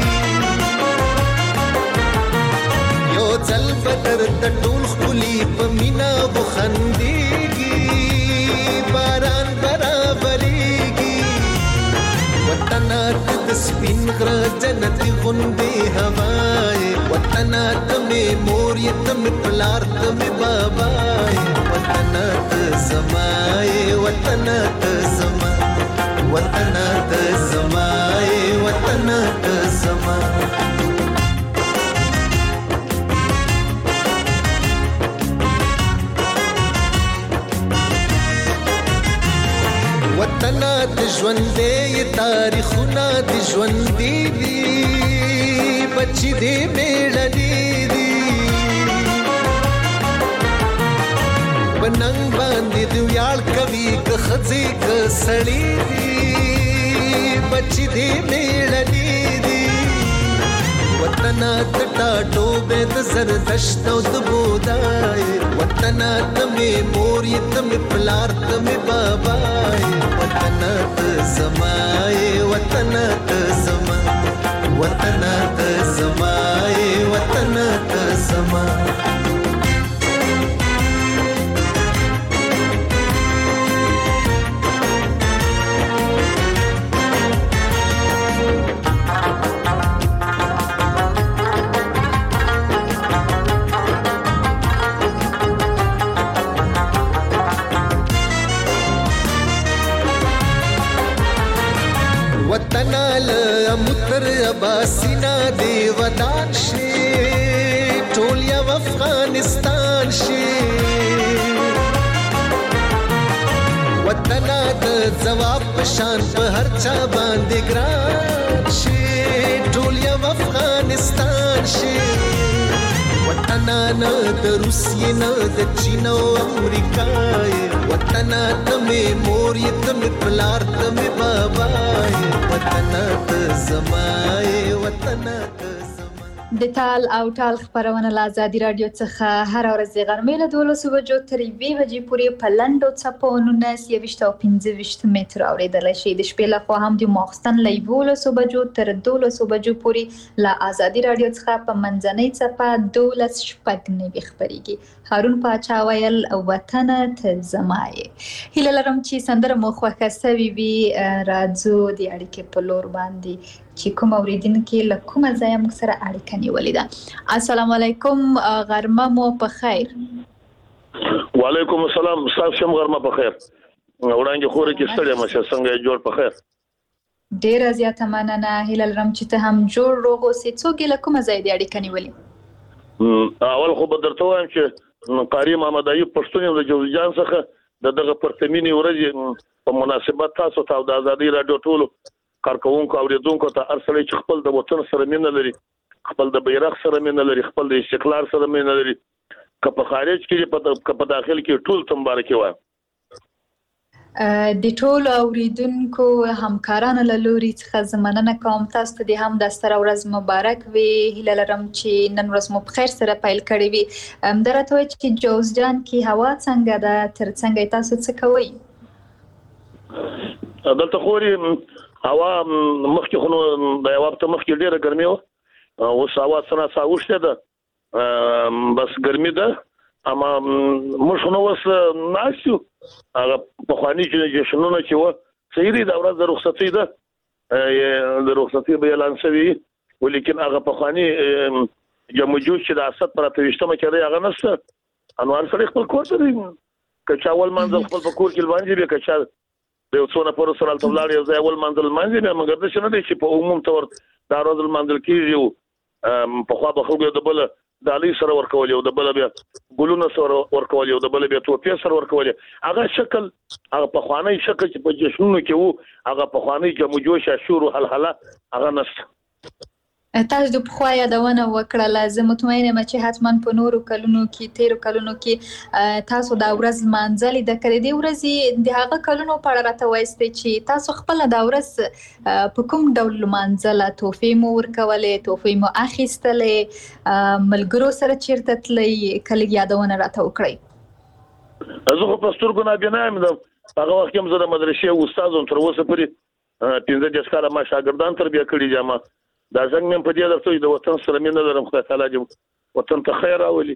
यो चल बदर तटूल खुली पमीना बुखंदीगी बारान बराबरीगी वतन तस्बिन ग्र जन्नती गुंदे हवाए वतन तमे मोरिय तमे पलार तमे बाबाए वतन त समाए वतन त समा वतन त समाए वतन त समा वतन त ژوندې تاریخونه د ژوندې دي بچي دې میړني دي بننګ باندې دی ویاړ کوي که خځې که سړی دي بچي دې میړني دي وطن ته ټاټوبې د زردشت او د بودای وطن ته مې مور یې ته مې پلار ته مې بابای وطن ته زمای وطن ته زما وطن ته زمای وطن ته زما वतन मुतर अबासीना दे वदान शे टोलिया अफगानिस्तान शे वतन द जवाब पशान पे हर चा बांधे ग्रान शे टोलिया अफगानिस्तान शे वतन न द रूसिया न द चीन ओ अमेरिका वतन तमे मोर ये तमे पलार तमे बाबाए वतन त समाए वतन त د تال او ټال خبرونه له ازادي رادیو څخه هر ورځ د غرمې له دولسو بجو تر یوې بجې پورې په لنډو څپو نولس یویشت او پنځه ویشت متره اورېدلی شي. د شپې لخوا هم د ماخوستن له یولسو بجو تر دولسو بجو پورې له ازادي رادیو څخه په منځنۍ څپه دولس شپږ نوي خپرېږي. هارون پاچا ویل وطنه ته زما یې. هیله لرم چې سندره مو خوښه سوې وي. راځو د اړیکې په لور باندې چې کوم اوریدونکي له کومه ځایه موږ سره اړیکه نیولې ده. السلام علیکم، غرمه مو په خیر. وعلیکم السلام، تاسو هم غرمه په خیر. وړاندې خوري کې ستړي مشه څنګه جوړ په خیر. ډیره زیاته مننه. هیله لرم چې ته هم جوړ روغ اوسې. څوک له کومه ځایه د اړیکه نیولې؟ اول خو به درته وایم چې قاری محمد ایوب پښتون د جوزجان څخه د دغه پرتمینی ورځ په مناسبت تاسو ته د ازادي رادیو ټولو کارکونکو اوریدونکو ته ارسلې چې خپل د وطن سره مینه لري، خپل د بیرغ سره مینه لري، خپل د استقلال سره مینه لري، که په خارج کې که په داخل کې ټول ته مبارکي وایم. د ټولو اوریدونکو همکارانو له لوري څخه زه مننه کوم. تاسو ته د هم د ستره ورځ مبارک وي. هیله لرم چې نن ورځ مو په خیر سره پیل کړې وي. همدارته وایي چې جوزجان کې هوا څنګه ده، تر څنګه تاسو څه کوئ؟ دلته خوري هوا مخکې خو نو د یو هفته مخکې ډېره ګرمي وه، اوس هوا څه ناڅه اوښتې ده، بس ګرمي ده. اما موږ خو نو اوس ناست یو. هغه پخواني جشنونه چې وه صحیح دي، دا ورځ د رخصتۍ ده، د رخصتۍ به اعلان شوي، ولیکن هغه پخواني جمجوش چې د اسد پر اته ویشتمه کې دی هغه نشته. انوار سړی خپل کور ته دی، که چا اول منزل خپل په کور کې لمانځي بیا که چا د یو څو نفرو سره هلته ولاړ یو ځای اول منزل لمانځي بیا، مګر داسې نه دی چې په عموم طور دا ورځ لمانځل کېږي. پخوا به خلکو یو د بله ډالۍ سره ورکول، یو د بله بیا ګلونه سره ورکول، یو د بله بیا توپې سره ورکول. هغه شکل، هغه پخوانی شکل چې په جشنونو کې وو، هغه پخوانی جمجوش شور او هلهله هغه نشته. تاسو د پخوا یادونه وکړله. زه مطمئنه یم چې حتما په نورو کلونو کې تیرو کلونو کې تاسو دا ورځ لمانځلې ده. که د دې ورځې د هغه کلونو په اړه راته وایستئ چې تاسو خپله دا ورځ په کوم ډول لمانځله؟ تحفې مو ورکولې، تحفې مو اخیستلې، ملګرو سره چیرته تلئ؟ که لږ یادونه راته وکړئ. زه خو په سترګو نابینا یم. هغه وخت کې هم زه د مدرسې استاد وم، تر اوسه پورې پنځه دېرش کاله ما شاګردان تربیه کړي دي. ما دا څنګه مې په دې درته د وطن سره مینه لرم. خدای تعالی دې وطن ته خیر راولي.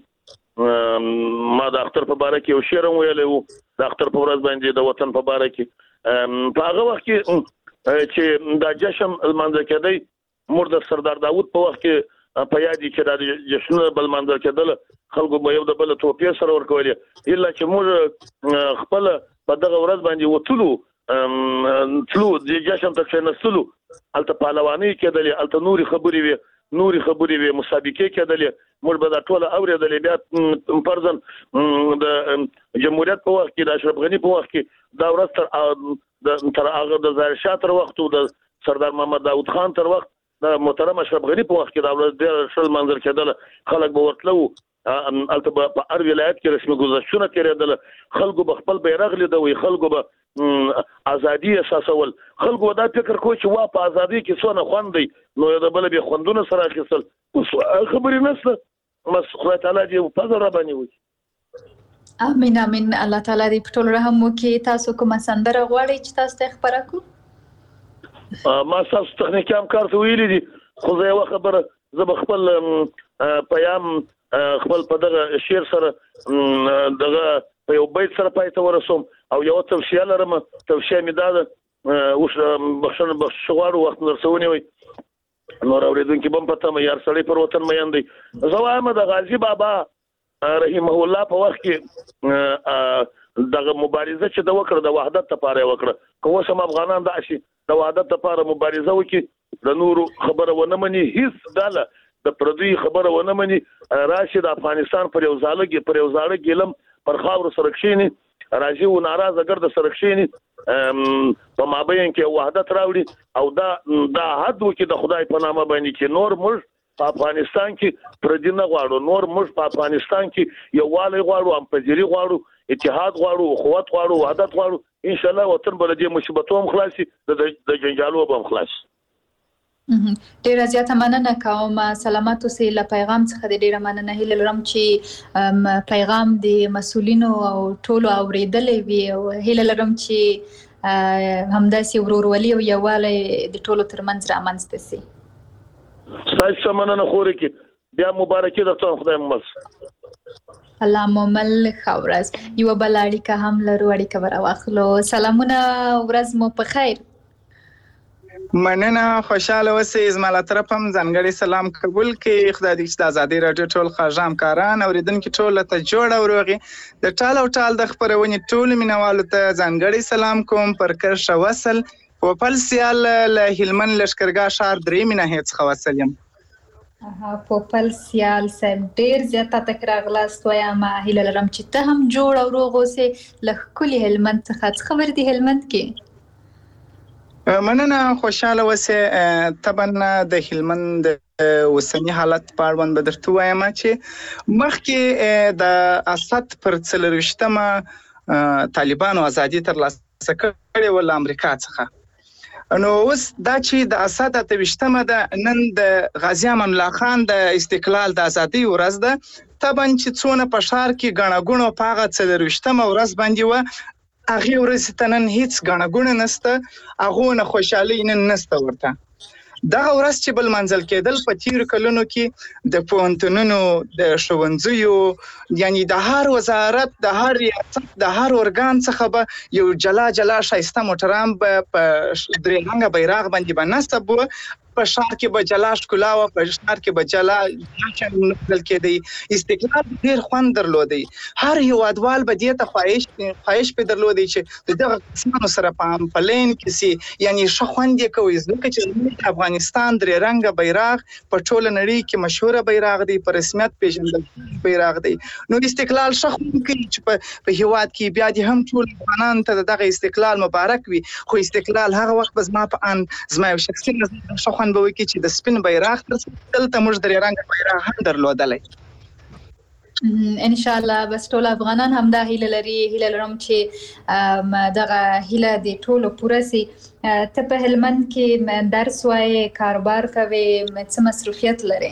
ما د اختر په باره کې یو شعر هم ویلی و، د اختر په ورځ باندې د وطن په باره کې. په هغه وخت کې چې دا جشن لمانځل کېدی، موږ د سردار داود په وخت کې په یاد چې دا جشنونه به لمانځل کېدله، خلکو به یو د بله توپې سره ورکولې. الا چې موږ خپله په دغه ورځ باندې وتلو، تلو د جشن ته کښېنستلو، هلته پهلوانۍ کېدلې، هلته نورې خبرې وې، نورې خبرې وې، مسابقې کېدلې. موږ به دا ټوله اورېدلې. بیا فرضاً د جمهوریت په وخت کې، د اشرف غني په وخت کې دا ورځ تر هغه د ظاهر شاه تر وخت، د سردار محمد داود خان تر وخت، د محترم اشرف غني په وخت کې دا ورځ ډېره ښه لمانځل کېدله. خلک به ورتلو، هلته به په هر ولایت کې رسمي ګذشتونه تېرېدله، خلکو به خپل بیرغ لیدوي، خلکو به ازادي احساسول. خلکو دا فکر کوي چې وا په ازادي کې څونه خوند دی، نو د بله بیا خوندونه سره اخیستل. اوس خبرې نشته. بس خدای تعالی دې فضل را باندې وکړي. امین امین. الله تعالی دې په ټول رحم وکړي. تاسو کومه سندره غواړئ چې تاسو ته خبره کړو؟ ما تاسو تخنیکي همکار ته ویلي دي، خو زه یوه خبره، زه به خپل پیام خپل په دغه شعر سره دغه په یو بیت سره پای ته ورسوم، او یو توصیه لرم. توصیه مې دا ده، اوس بخښنه بخښ غواړو، وخت مو درڅه ونیوئ. نور اورېدونکي به هم په تمه، یار سړی پر وطن مین دی. زه وایم د غازي بابا رحمه الله په وخت کې دغه مبارزه چې د وکړه د وحدت لپاره یې وکړه. که اوس هم افغانان داسې د وحدت لپاره مبارزه وکړي، د نورو خبره ونه مني، هېڅ ډله د پردوی خبره ونه مني، راشي د افغانستان پر یو زاړه پر یو زاړه ګیلم پر خاورو سره کښېني، راځي و ناراضه ګرده سره کښېني، په مابین کې وحدت راوړي، او دا دا حد وکړي د خدای په نامه باندې چې نور موږ په افغانستان کې پردي نه غواړو، نور موږ په افغانستان کې یووالی غواړو، همپذیري غواړو، اتحاد غواړو، اخوت غواړو، وحدت غواړو. ان شاء الله وطن به له دې مصیبتو هم خلاصي، د جنجالو به هم خلاصي. ډیره زیاته مننه کوم. سلامات اوسئ. له پیغام څخه د ډیره مننه هیله لرم چې پیغام د مسولینو او ټولو اوریدلې وي او هیله لرم چې همداسې ورورولي او یووالی د ټولو ترمنځ رامنځته سي. ستاسو مننه خورې کې بیا مبارکي درته خدای مل الله مومل خورز. یو بل اړیکه هم لرو، اړیکه ورواخلو. سلامونه، ورځ مو په خیر. مننه، خوشاله اوسئ. زما له طرفه هم ځانګړی سلام قبول کړئ. خدای دې چې د ازادۍ راډیو ټول خاژام کاران اوریدونکي ټول ته جوړ او روغي. د ټال او ټال د خپرونې ټول مینوالو ته ځانګړی سلام کوم. پر کرښه وصل پوپل سیال له هلمند لښکرګاه ښار درې مینه څخه وصل یم. پوپل سیال صاحب ډیر زیاته تکرار غلاست وایم. هیله لرم چې ته هم جوړ او روغ اوسې. له ښکلي هلمند څخه څه خبر دي هلمند کې؟ مننه، خوشاله اوسئ. طبعا د هلمند اوسنی حالت په اړه به درته وایم چې مخکې د اسد پر څلرویشتمه طالبانو ازادي ترلاسه کړې وه له امریکا څخه. نو اوس دا چې د اسد اته ویشتمه ده، نن د غازي امان الله خان د استقلال د ازادۍ ورځ ده. طبعا چې څونه په ښار کې ګڼه ګوڼه په هغه څلرویشتمه ورځ باندې وه، هغې ورځې ته نن هیڅ ګڼه ګوڼه نشته، هغو نه خوشحالۍ نن نشته ورته. دغه ورځ چې بل منځل کېدل په تیرو کلونو کې د پوهنتونونو، د ښوونځیو، یعنی د هر وزارت، د هر ریاست، د هر ارګان څخه به یو جلا جلا ښایسته موټران به په درې رنګه بیرغ باندې به نصب وه. په ښار کې به جلا ښکلا وه، په ښار کې به جلا جشن لمانځل کېدی. استقلال ډېر خوند درلودی. هر هېوادوال به دې ته خواهش خواهش پې درلودی چې د دغه کسانو سره په لین کې سي، یعنې ښه خوند یې کوي. ځکه چې زموږ د افغانستان درې رنګه بیرغ په ټوله نړۍ کې مشهوره بیرغ دی، په رسمیت پېژندل بیرغ دی. نو استقلال ښه خوند کوي چې په هېواد کې بیا دې هم ټول افغانانو ته د دغه استقلال مبارک وي. خو استقلال هغه وخت به زما په ان زما یو شخصي نظر ښه خوند به وکړي چې د سپین بیرغ تر څنګ دلته موږ درې رنګه بیرغ هم درلودلی. ان شاء الله بس ټول افغانان هم دا هیله لري. هیله لرم چې دغه هیله د ټولو پوره سي. ته په هلمند کې درس وایې، کاروبار کوې، څه مصروفیت لرې؟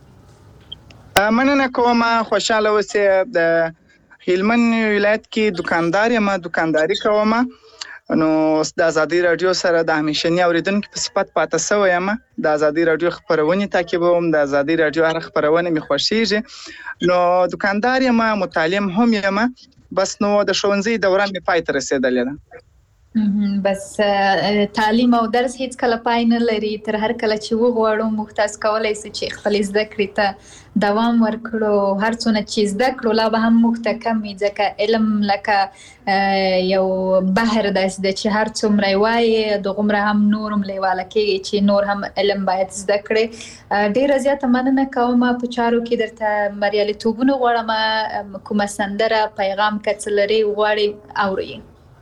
مننه کوم، خوشحاله اوسئ. د هلمند ولایت کې دکاندار یم، دکانداري کوم. نو د ازادۍ راډیو سره د همیشني اوریدونکي په صفت پاته سوی یم. د ازادۍ راډیو خپرونې تعقیبوم. د ازادۍ راډیو هره خپرونه مې خوښیږي. نو دکاندار یم، متعلم هم یم. بس نو د ښوونځي دوره مې پای ته رسېدلې ده. بس تعلیم او درس هیڅ کله پای نه لري. تر هر کله چې وغواړو موږ تاسو کولی شو چې خپلې زده کړې ته دوام ورکړو. هر څونه چې زده کړو لا به هم موږ ته کم وي، ځکه علم لکه یو بحر داسې ده چې هر څومره یې وایې دغومره هم نور هم لیواله کېږي چې نور هم علم باید زده کړې. ډېره زیاته مننه کوم. په چارو کې درته بریالیتوبونه غواړم. کومه سندره، پیغام که څه لرې غواړې اورئ؟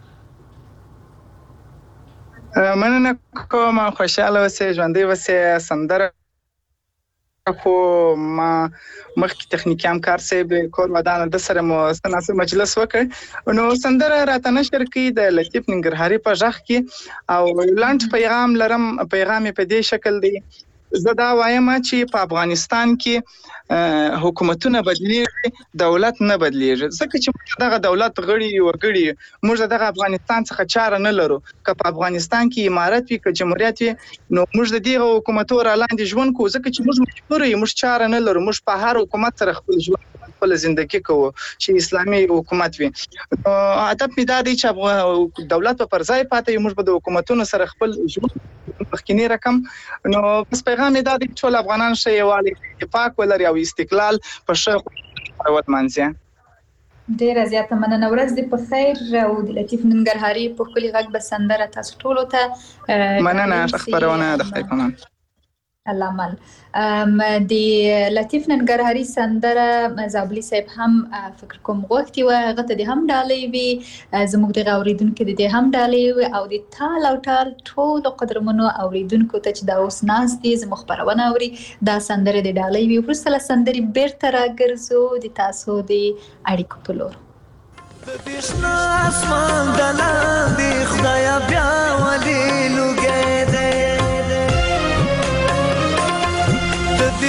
مننه کوم، خوشحاله اوسئ، ژوندۍ اوسئ. سندره خو ما مخکې تخنیکي همکار صاحب کور ودانه د سره مو ستناسب مجلس وکړ. نو سندره راته نشر کړي د لطیف ننګرهاري په غږ کې او لنډ پیغام لرم. پیغام یې په دې شکل دی. زه دا وایم چې په افغانستان کې حکومتونه بدلیږي، دولت نه بدلیږي. ځکه چې دغه دولت غړي وګړي موږ دغه افغانستان څخه چاره نه لرو. که په افغانستان کې امارت وي، که جمهوریت وي، نو موږ د دغه حکومتو را لاندې ژوند کوو. ځکه چې موږ مجبور یو، موږ چاره نه لرو. موږ په هر حکومت سره خپل ژوند، خپل زندگی کوو چې اسلامي حکومت وي. هدف مې دا دی چې دولت په پر ځای پاتې وي، موږ به د حکومتونو سره خپل ژوند مخکینی رقم. نو بس پیغام دا دی ټول افغانان ښه یووالی، اتفاق ولري او استقلال په ښه ومنځي. ډیره زیاته مننه. ورځ دې په خیر او د لطیف ننګرهاري په ښکلي غږ به سندره تاسو ټولو ته. مننه. خپرونه د خدای په امان. الله مل. د لطیف ننګرهاري سندره زابلي صاحب هم فکر کوم غوښتي وه، هغه ته دې هم ډالۍ وي، زموږ دغه اوریدونکو د دې هم ډالۍ وي، او د ټال او ټال ټولو قدرمنو اوریدونکو ته چې دا اوس ناست دي زموږ خپرونه اوري، دا سندره دې ډالۍ وي. وروسته له سندرې بیرته راګرځو د تاسو د اړیکو په لور. د دې شنه اسمان د لاندې خدایه بیا ولې لوګی دی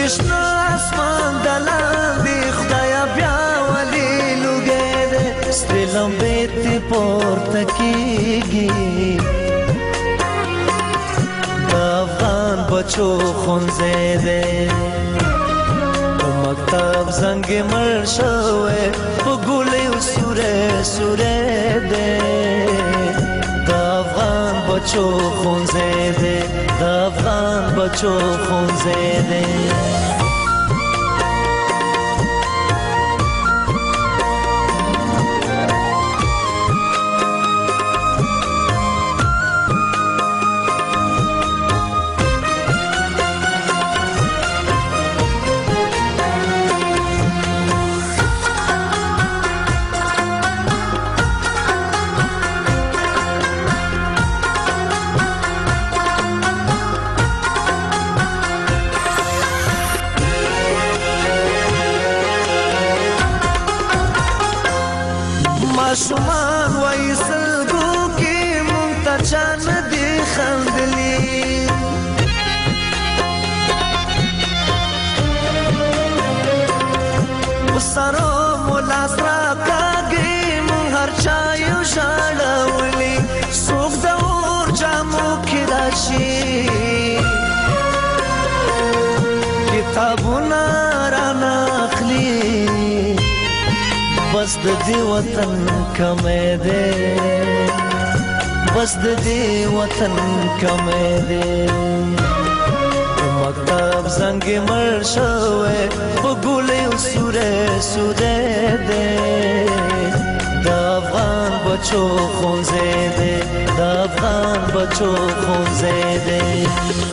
دې شنه اسمان د لاندې خدایا بیا ولې لوګی دی سپې لمبې تې پورته کېږي د افغان بچو ښوونځی دی په مکتب زنګ یې مړ شوی په ګولیو سوری سوری دی د افغان بچو ښوونځی دی د افغان بچو ښوونځی دی ماشومان وایي سلګو کې مونږ ته چا نه دي خندلي په سرو مو لاس راکاږي مونږ هر چا یو ژړولي څوک د اور جامو کې راشي کتابونه رانه اخلي بس د دې وطن کمې دی بس د دې وطن کمې دی مکتب زنګ یې مړ شوی په ګولیو سوری سوری دی د افغان بچو ښوونځی دی د افغان بچو ښوونځی دی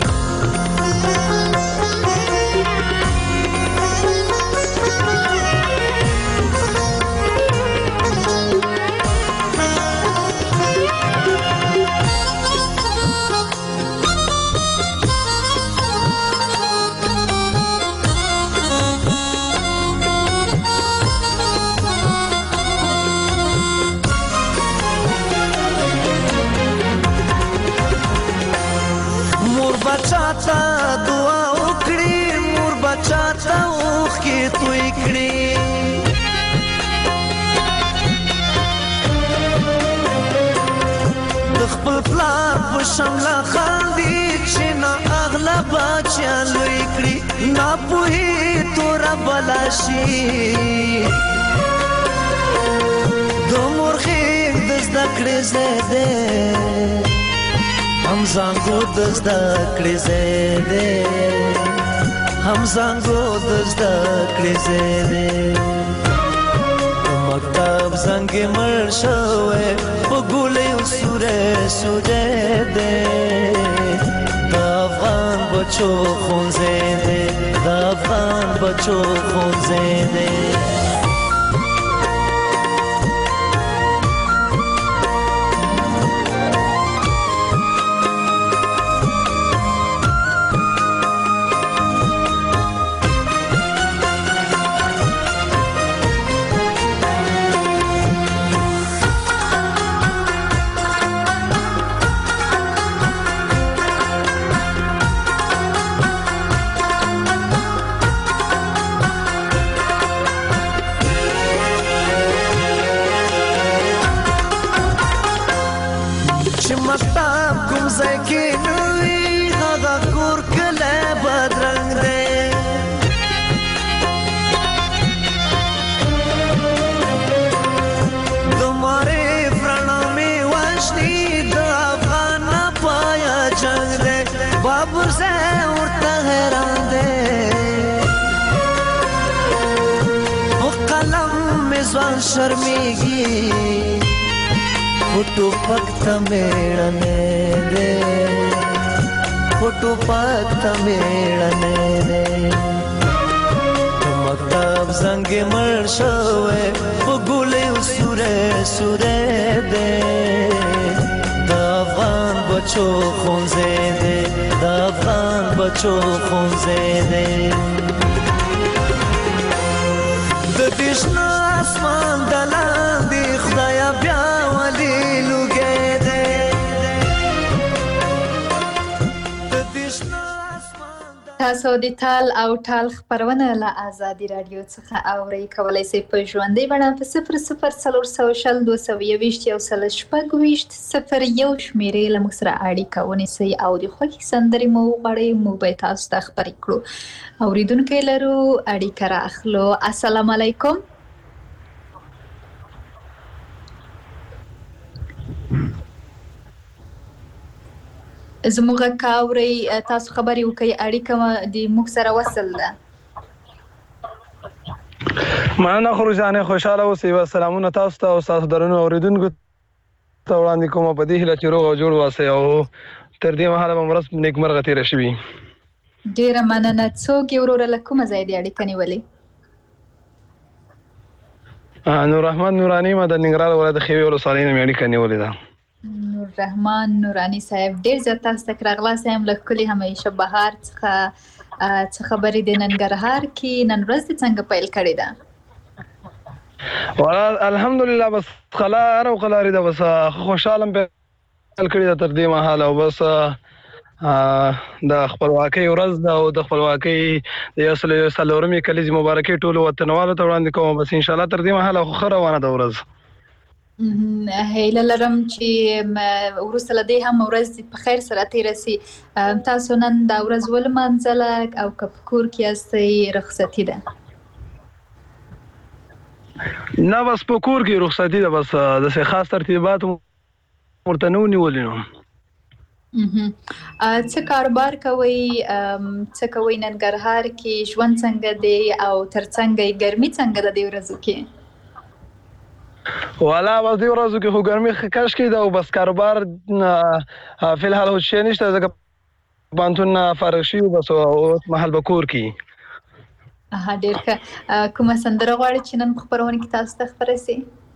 بچاتا دعا وکړي مور بچاتا اوښکې توی کړي د خپل پلار په شمله خاندي چې نه اغله بچیان لوی کړي ناپوهي توره بلا شي د مور غېږ د زده کړې ځای دی هم زانګو د زده کړې ځای دی هم زانګو د زده کړې ځای دی په مکتب زنګ یې مړ شوی په ګولیو سوری سوری دی د افغان بچو ښوونځی دی د افغان بچو ښوونځی دی مکتب کوم ځای کې نه وي هغه کور کلی بدرنګ دی د معارف رڼا مې وژني د افغان نه پایا جنګ دی بابر ځای ورته حیران دی په قلم مې ځوان شرمېږي فوٹو پکتا میڑنے دے فوٹو پکتا میڑنے دے مکتب زنگ مړ شوی په ګولیو سوری سوری دی د افغان بچو ښوونځی دی د افغان بچو ښوونځی دی د دې شنه اسمان د لاندې خدایا بیا ولې لوګی دی تاسو د تال او ټال خبرونه له آزادي رادیو څخه اورئ. کولای شئ په ژوندۍ بڼه په صفر صفر څلور سوه شل دوه سوه یوویشت یو سل شپږ ویشت صفر یو شمېرې له موږ سره اړیکه ونیسئ او د خوښې سندرې مو وغواړئ، موږ به یې تاسو ته خپرې کړو. اورېدونکی لرو، اړیکه رااخلو. السلام علیکم. زموږ کاوري تاسو خبرې وکړئ، اړیکه د موږ سره وصل ده. مننه خروجانه، خوشاله اوسئ. سلامونه تاسو ته او تاسو درنو اوریدونکو ته وړاندې کوم په دې هیله چې روغ او جوړ واسئ او تر دې مهاله به مرسته نیکمرغه تېره شي. ډیره مننه. څوک یې وروره له کومه ځای دې اړیکه نیولې؟ نور رحمان نورانی، ما د ننګرهار ولایت د خیوي ولسوالۍ نه مې اړیکه نیولې ده. نور رحمان نورانی صاحب، ډیر زیات تاسو ته راغلاست. هم له ښکلي همیشه بهار څخه څه خبرې د ننګرهار کې نن ورځ دې څنګه پیل کړې ده؟ والله الحمدلله بس خلار او خلاري ده، بس خوشاله پیل کړې ده تر دې مهاله او بس د خپلواکۍ ورځ ده او د خپلواکۍ د یو سل څلورمې کلیزې مبارکۍ ټولو وطنوالو ته وړاندې کوم. بس ان شاء الله تر دې مهاله خو ښه روانه ده ورځ. هیله لرم چې وروسته له دې هم ورځ په خیر سره تېره سي. تاسو نن دا ورځ ولمانځله او که په کور کې یاستئ رخصتي ده؟ نه بس په کور کې رخصتي ده، بس داسې خاص ترتیبات ورته نه وو نیولي. نو څه کاروبار کوئ؟ څه کوئ ننګرهار کې؟ ژوند څنګه دی او تر څنګه یې ګرمي څنګه ده دې ورځو کې؟ والا بس دې ورځو کې خو ګرمي کش کې ده او بس کاروبار فی الحال هیڅ شی نشته ځکه پوهنتون نه فارغ شوي بس اوس مهال به کور کې. ډېر ښه. کومه سندره غواړئ چې نن په خپرونه کې تاسو ته خپره سي؟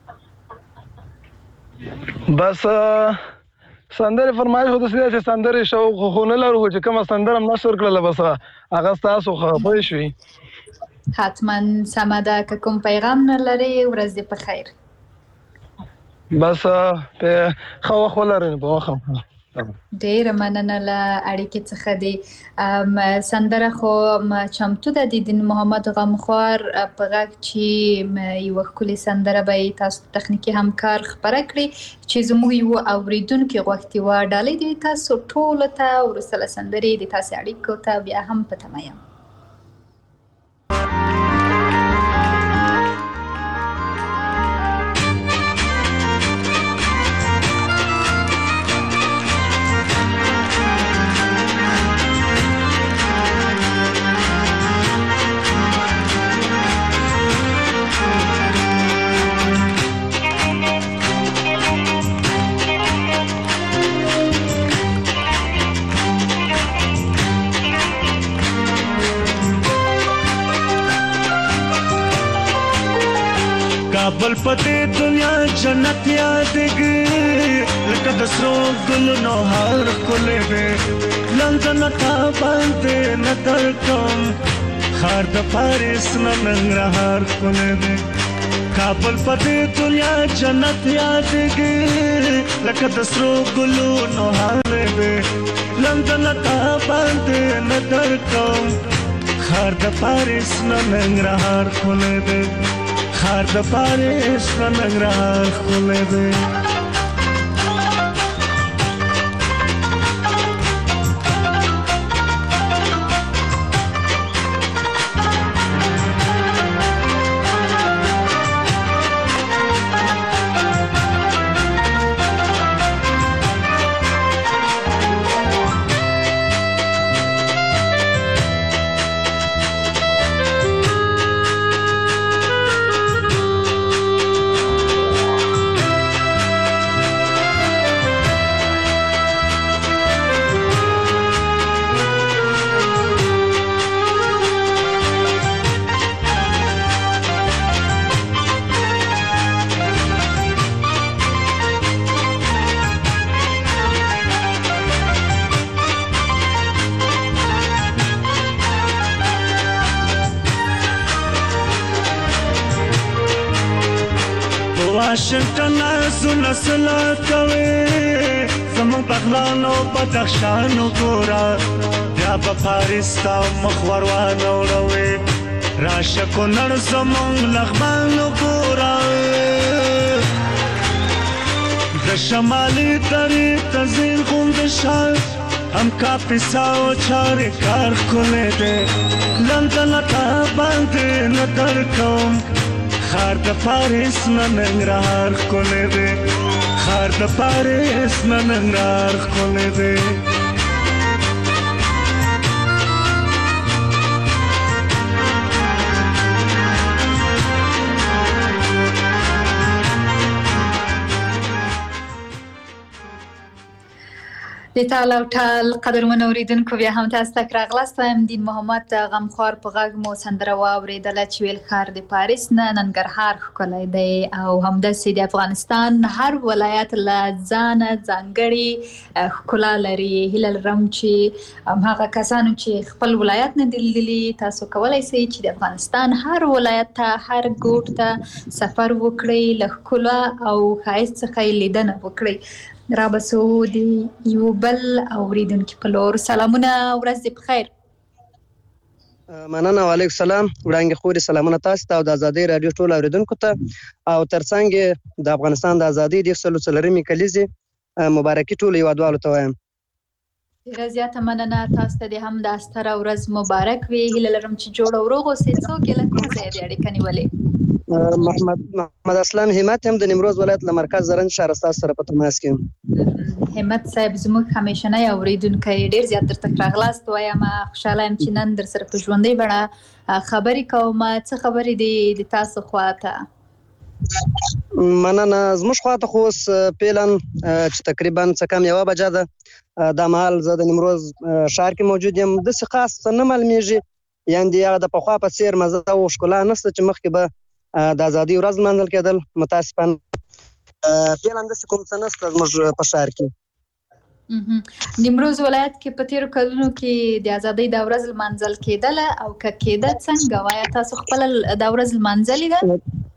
بس سندرې فرمایش خو داسې ده چې سندرې شوق خو نه لرو، خو چې کومه سندره م نشر کړله بس هغه ستاسو پوه شوي. حتما سمه ده. که کوم پیغام نه لرئ ورځ دې په خیر. بس ښه وخت ولرئ په وخت. ډیره مننه له اړیکې څخه دی. سندره خو چمتو ده د دین محمد غمخوار په غږ چې یوه ښکلې سندره به یې تاسو تخنیکي همکار خپره کړي چې زموږ یوه اورېدونکي غوښتي وه. ډالۍ دې تاسو ټولو ته وروسته له سندرې د تاسې اړیکو ته بیا هم په تمه یم. کابل پته دنیا جنت یادګي لکه د سرو ګلونو هر کله به لندن ته باندې نظر کوم خار د پاریس ننګرهار کله به کابل پته دنیا جنت یادګي لکه د سرو ګلونو هر به لندن ته باندې نظر کوم خار د پاریس ننګرهار کله به خار د پاریس ننګرهار ښکلی دی. واشنگټن زونه سلا کوي زمون بغلانو بدخشانو ګورا بیا په پاریس تا مخور وانه وروي راشه کونړ زمون لغمانو ګورا د شمالي درې تزین غوند شال هم کاپیسا او چارې کار کولې دې لندن تا باندې نظر کوم خار د پاریس ننګرهار کولې دې خار د پاریس ننګرهار کولې دې د ټال او ټال قدرمن اوریدونکو بیا هم تاسو ته راغلاست. وایم دین محمد غمخوار په غږ مو سندره واوریدله چې ویل ښار د پاریس نه ننګرهار ښکلی دی او همداسې د افغانستان هر ولایت له ځانه ځانګړې ښکلا لري. هیله لرم چې هماغه کسانو چې خپل ولایت نه دي لیدلي تاسو کولی شئ چې د افغانستان هر ولایت ته هر ګوټ ته سفر وکړئ، له ښکلا او ښایست څخه یې لیدنه وکړئ. را بسو د یو بل اوریدونکي په لور. سلامونه، ورځ دې بخیر. مننه، وعلیکم السلام. وړاندې خوري سلامونه تاسو ته او د ازادۍ رادیو ټول اوریدونکو ته او ترڅنګ د افغانستان د ازادۍ د سلو څلورمې کلیزې مبارکي ټول هیوادوالو ته وایم. ډېره زیاته مننه، تاسو ته دې هم دا ستره ورځ مبارک وي. هیله لرم چې جوړ او روغ اوسئ. څوک یې له کوم ځایه دې اړیکه نیولې؟ محمد محمد اسلام همت هم د نیمروز ولایت له مرکز زرنج ښار ستاسو سره په تماس کې یم. همت صاحب زموږ همیشنی اوریدونکی، ډېر زیات درته راغلاست. وایم خوشحاله یم چې نن در سره په ژوندۍ بڼه خبرې کوم. څه خبرې دي د تاسو خواته؟ مننه. زموږ خواته خو اوس فعلا چې تقریبا څه کم یوه بجه ده، دا مهال زه د نیمروز ښار کې موجود یم. داسې خاص څه نه معلومیږي، یعنې هغه د پخوا په څېر مزه او ښکلا نشته چې مخکې به د ازادۍ ورځ لمانځل کېدل. متاسفانه فعلا داسې کوم څه نشته زموږ په ښار کې. نیمروز ولایت کې په تېرو کلونو کې د ازادۍ دا ورځ لمانځل کېدله او که کېده څنګه؟ وایه تاسو خپله دا ورځ لمانځلې ده؟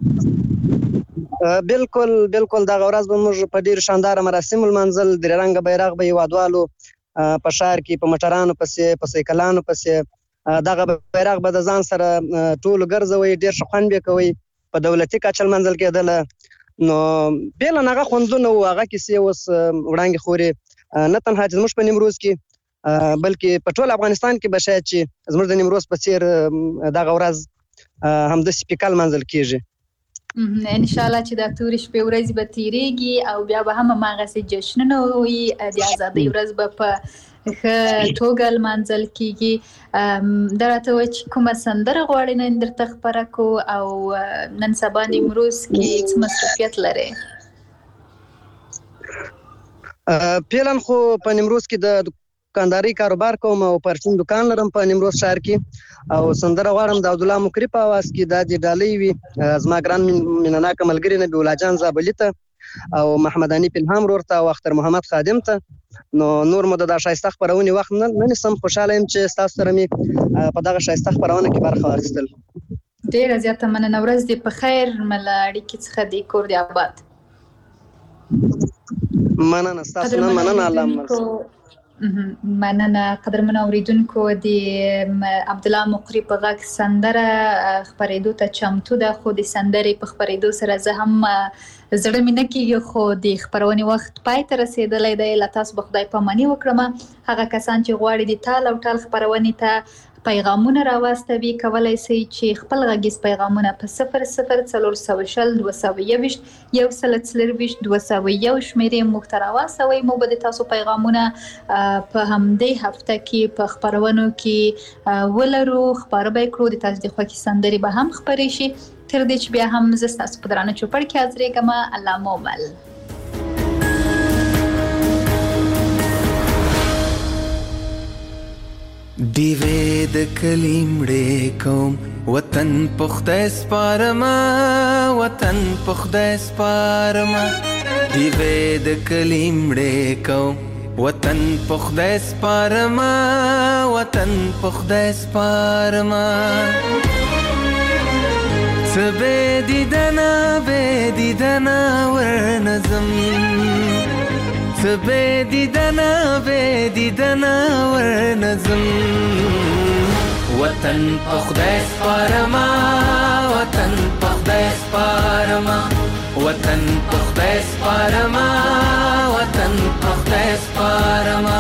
بالکل بالکل دغه ورځ به موږ په ډېرو شانداره مراسمو لمانځل. درې رنګه بیرغ به هېوادوالو په ښار کې په موټرانو پسې په سایکلانو پسې دغه بیرغ به د ځان سره ټولو ګرځوئ، ډېر ښه خوند به کوئ. په دولتي کچه لمانځل کېدله. نو بېله هغه خوندونه وو، هغه کیسې اوس وړاندې خورې نه تنها چې زموږ په نیمروز کې بلکې په ټول افغانستان کې به شاید چې زموږ د نیمروز په څېر دغه ورځ همداسې پیکه لمانځل کېږي. انشاءالله چې دا تورې شپې ورځې به تېرېږي او بیا به هم هماغسې جشنونه وي. د ازادۍ ورځ به په ښه توګه لمانځل کېږي. دا راته وایه چې کومه سندره غواړې نن درته خپره کړو او نن سبا نیمروز کې څه مصروفیت لرې؟ فعلا خو په نیمروز کې د دکاندارۍ کاروبار کوم او پرچون دکان لرم په نیمروز ښار کې او سندره غواړم د عبدالله مکري په اواز کې. دا د ډالۍ وي زما ګران مینهناکه ملګري نبي الله جان زابلي ته او محمد حنیف الهام ورور ته او اختر محمد خادم ته. نو نور مو د دا ښایسته خپرونې وخت نه نیسم. خوشحاله یم چې ستاسو سره مې په دغه ښایسته خپرونه کې برخه واخیستل. ډېره زیاته مننه. ورځ دې په خیر. مله اړیکې څخه دې کور دې آباد. مننه ستاسو نه مننه. الله مرسته. مننه قدرمن اوریدونکو. د عبدالله مقری په غږ سندره خپرېدو ته چمتو ده، خو د سندرې په خپرېدو سره زه هم زړه مې نه کېږي، خو د خپرونې وخت پای ته رسېدلی دی. له تاسو به خدای پاماني وکړم. هغه کسان چې غواړي د ټال او ټال خپرونې ته پیغامونه راواستوي کولی شئ چې خپل غږیز پیغامونه په صفر صفر څلور سوه شل دوه سوه یوویشت یو سل څلرویشت دوه سوه یو شمېرې موږ ته راواستوئ. موږ به د تاسو پیغامونه په همدې هفته کې په خپرونو کې ولرو، خپاره به یې کړو. د تاسو د خوښې سندرې به هم خپرې شي. تر دې چې بیا هم زه ستاسو په درانه چوپړ کې حاضرېږم. الله مو مل. دیوې د کلیمړې کوم وطن په خدای سپارما، وطن په خدای سپارما. دیوې د کلیمړې کوم وطن په خدای سپارما، وطن په خدای سپارما. سبه دیدنا به دیدنا ورنظم سبه دیدنا به دیدنا ورنظم وطن پخدای سپارما وطن پخدای سپارما وطن پخدای سپارما وطن پخدای سپارما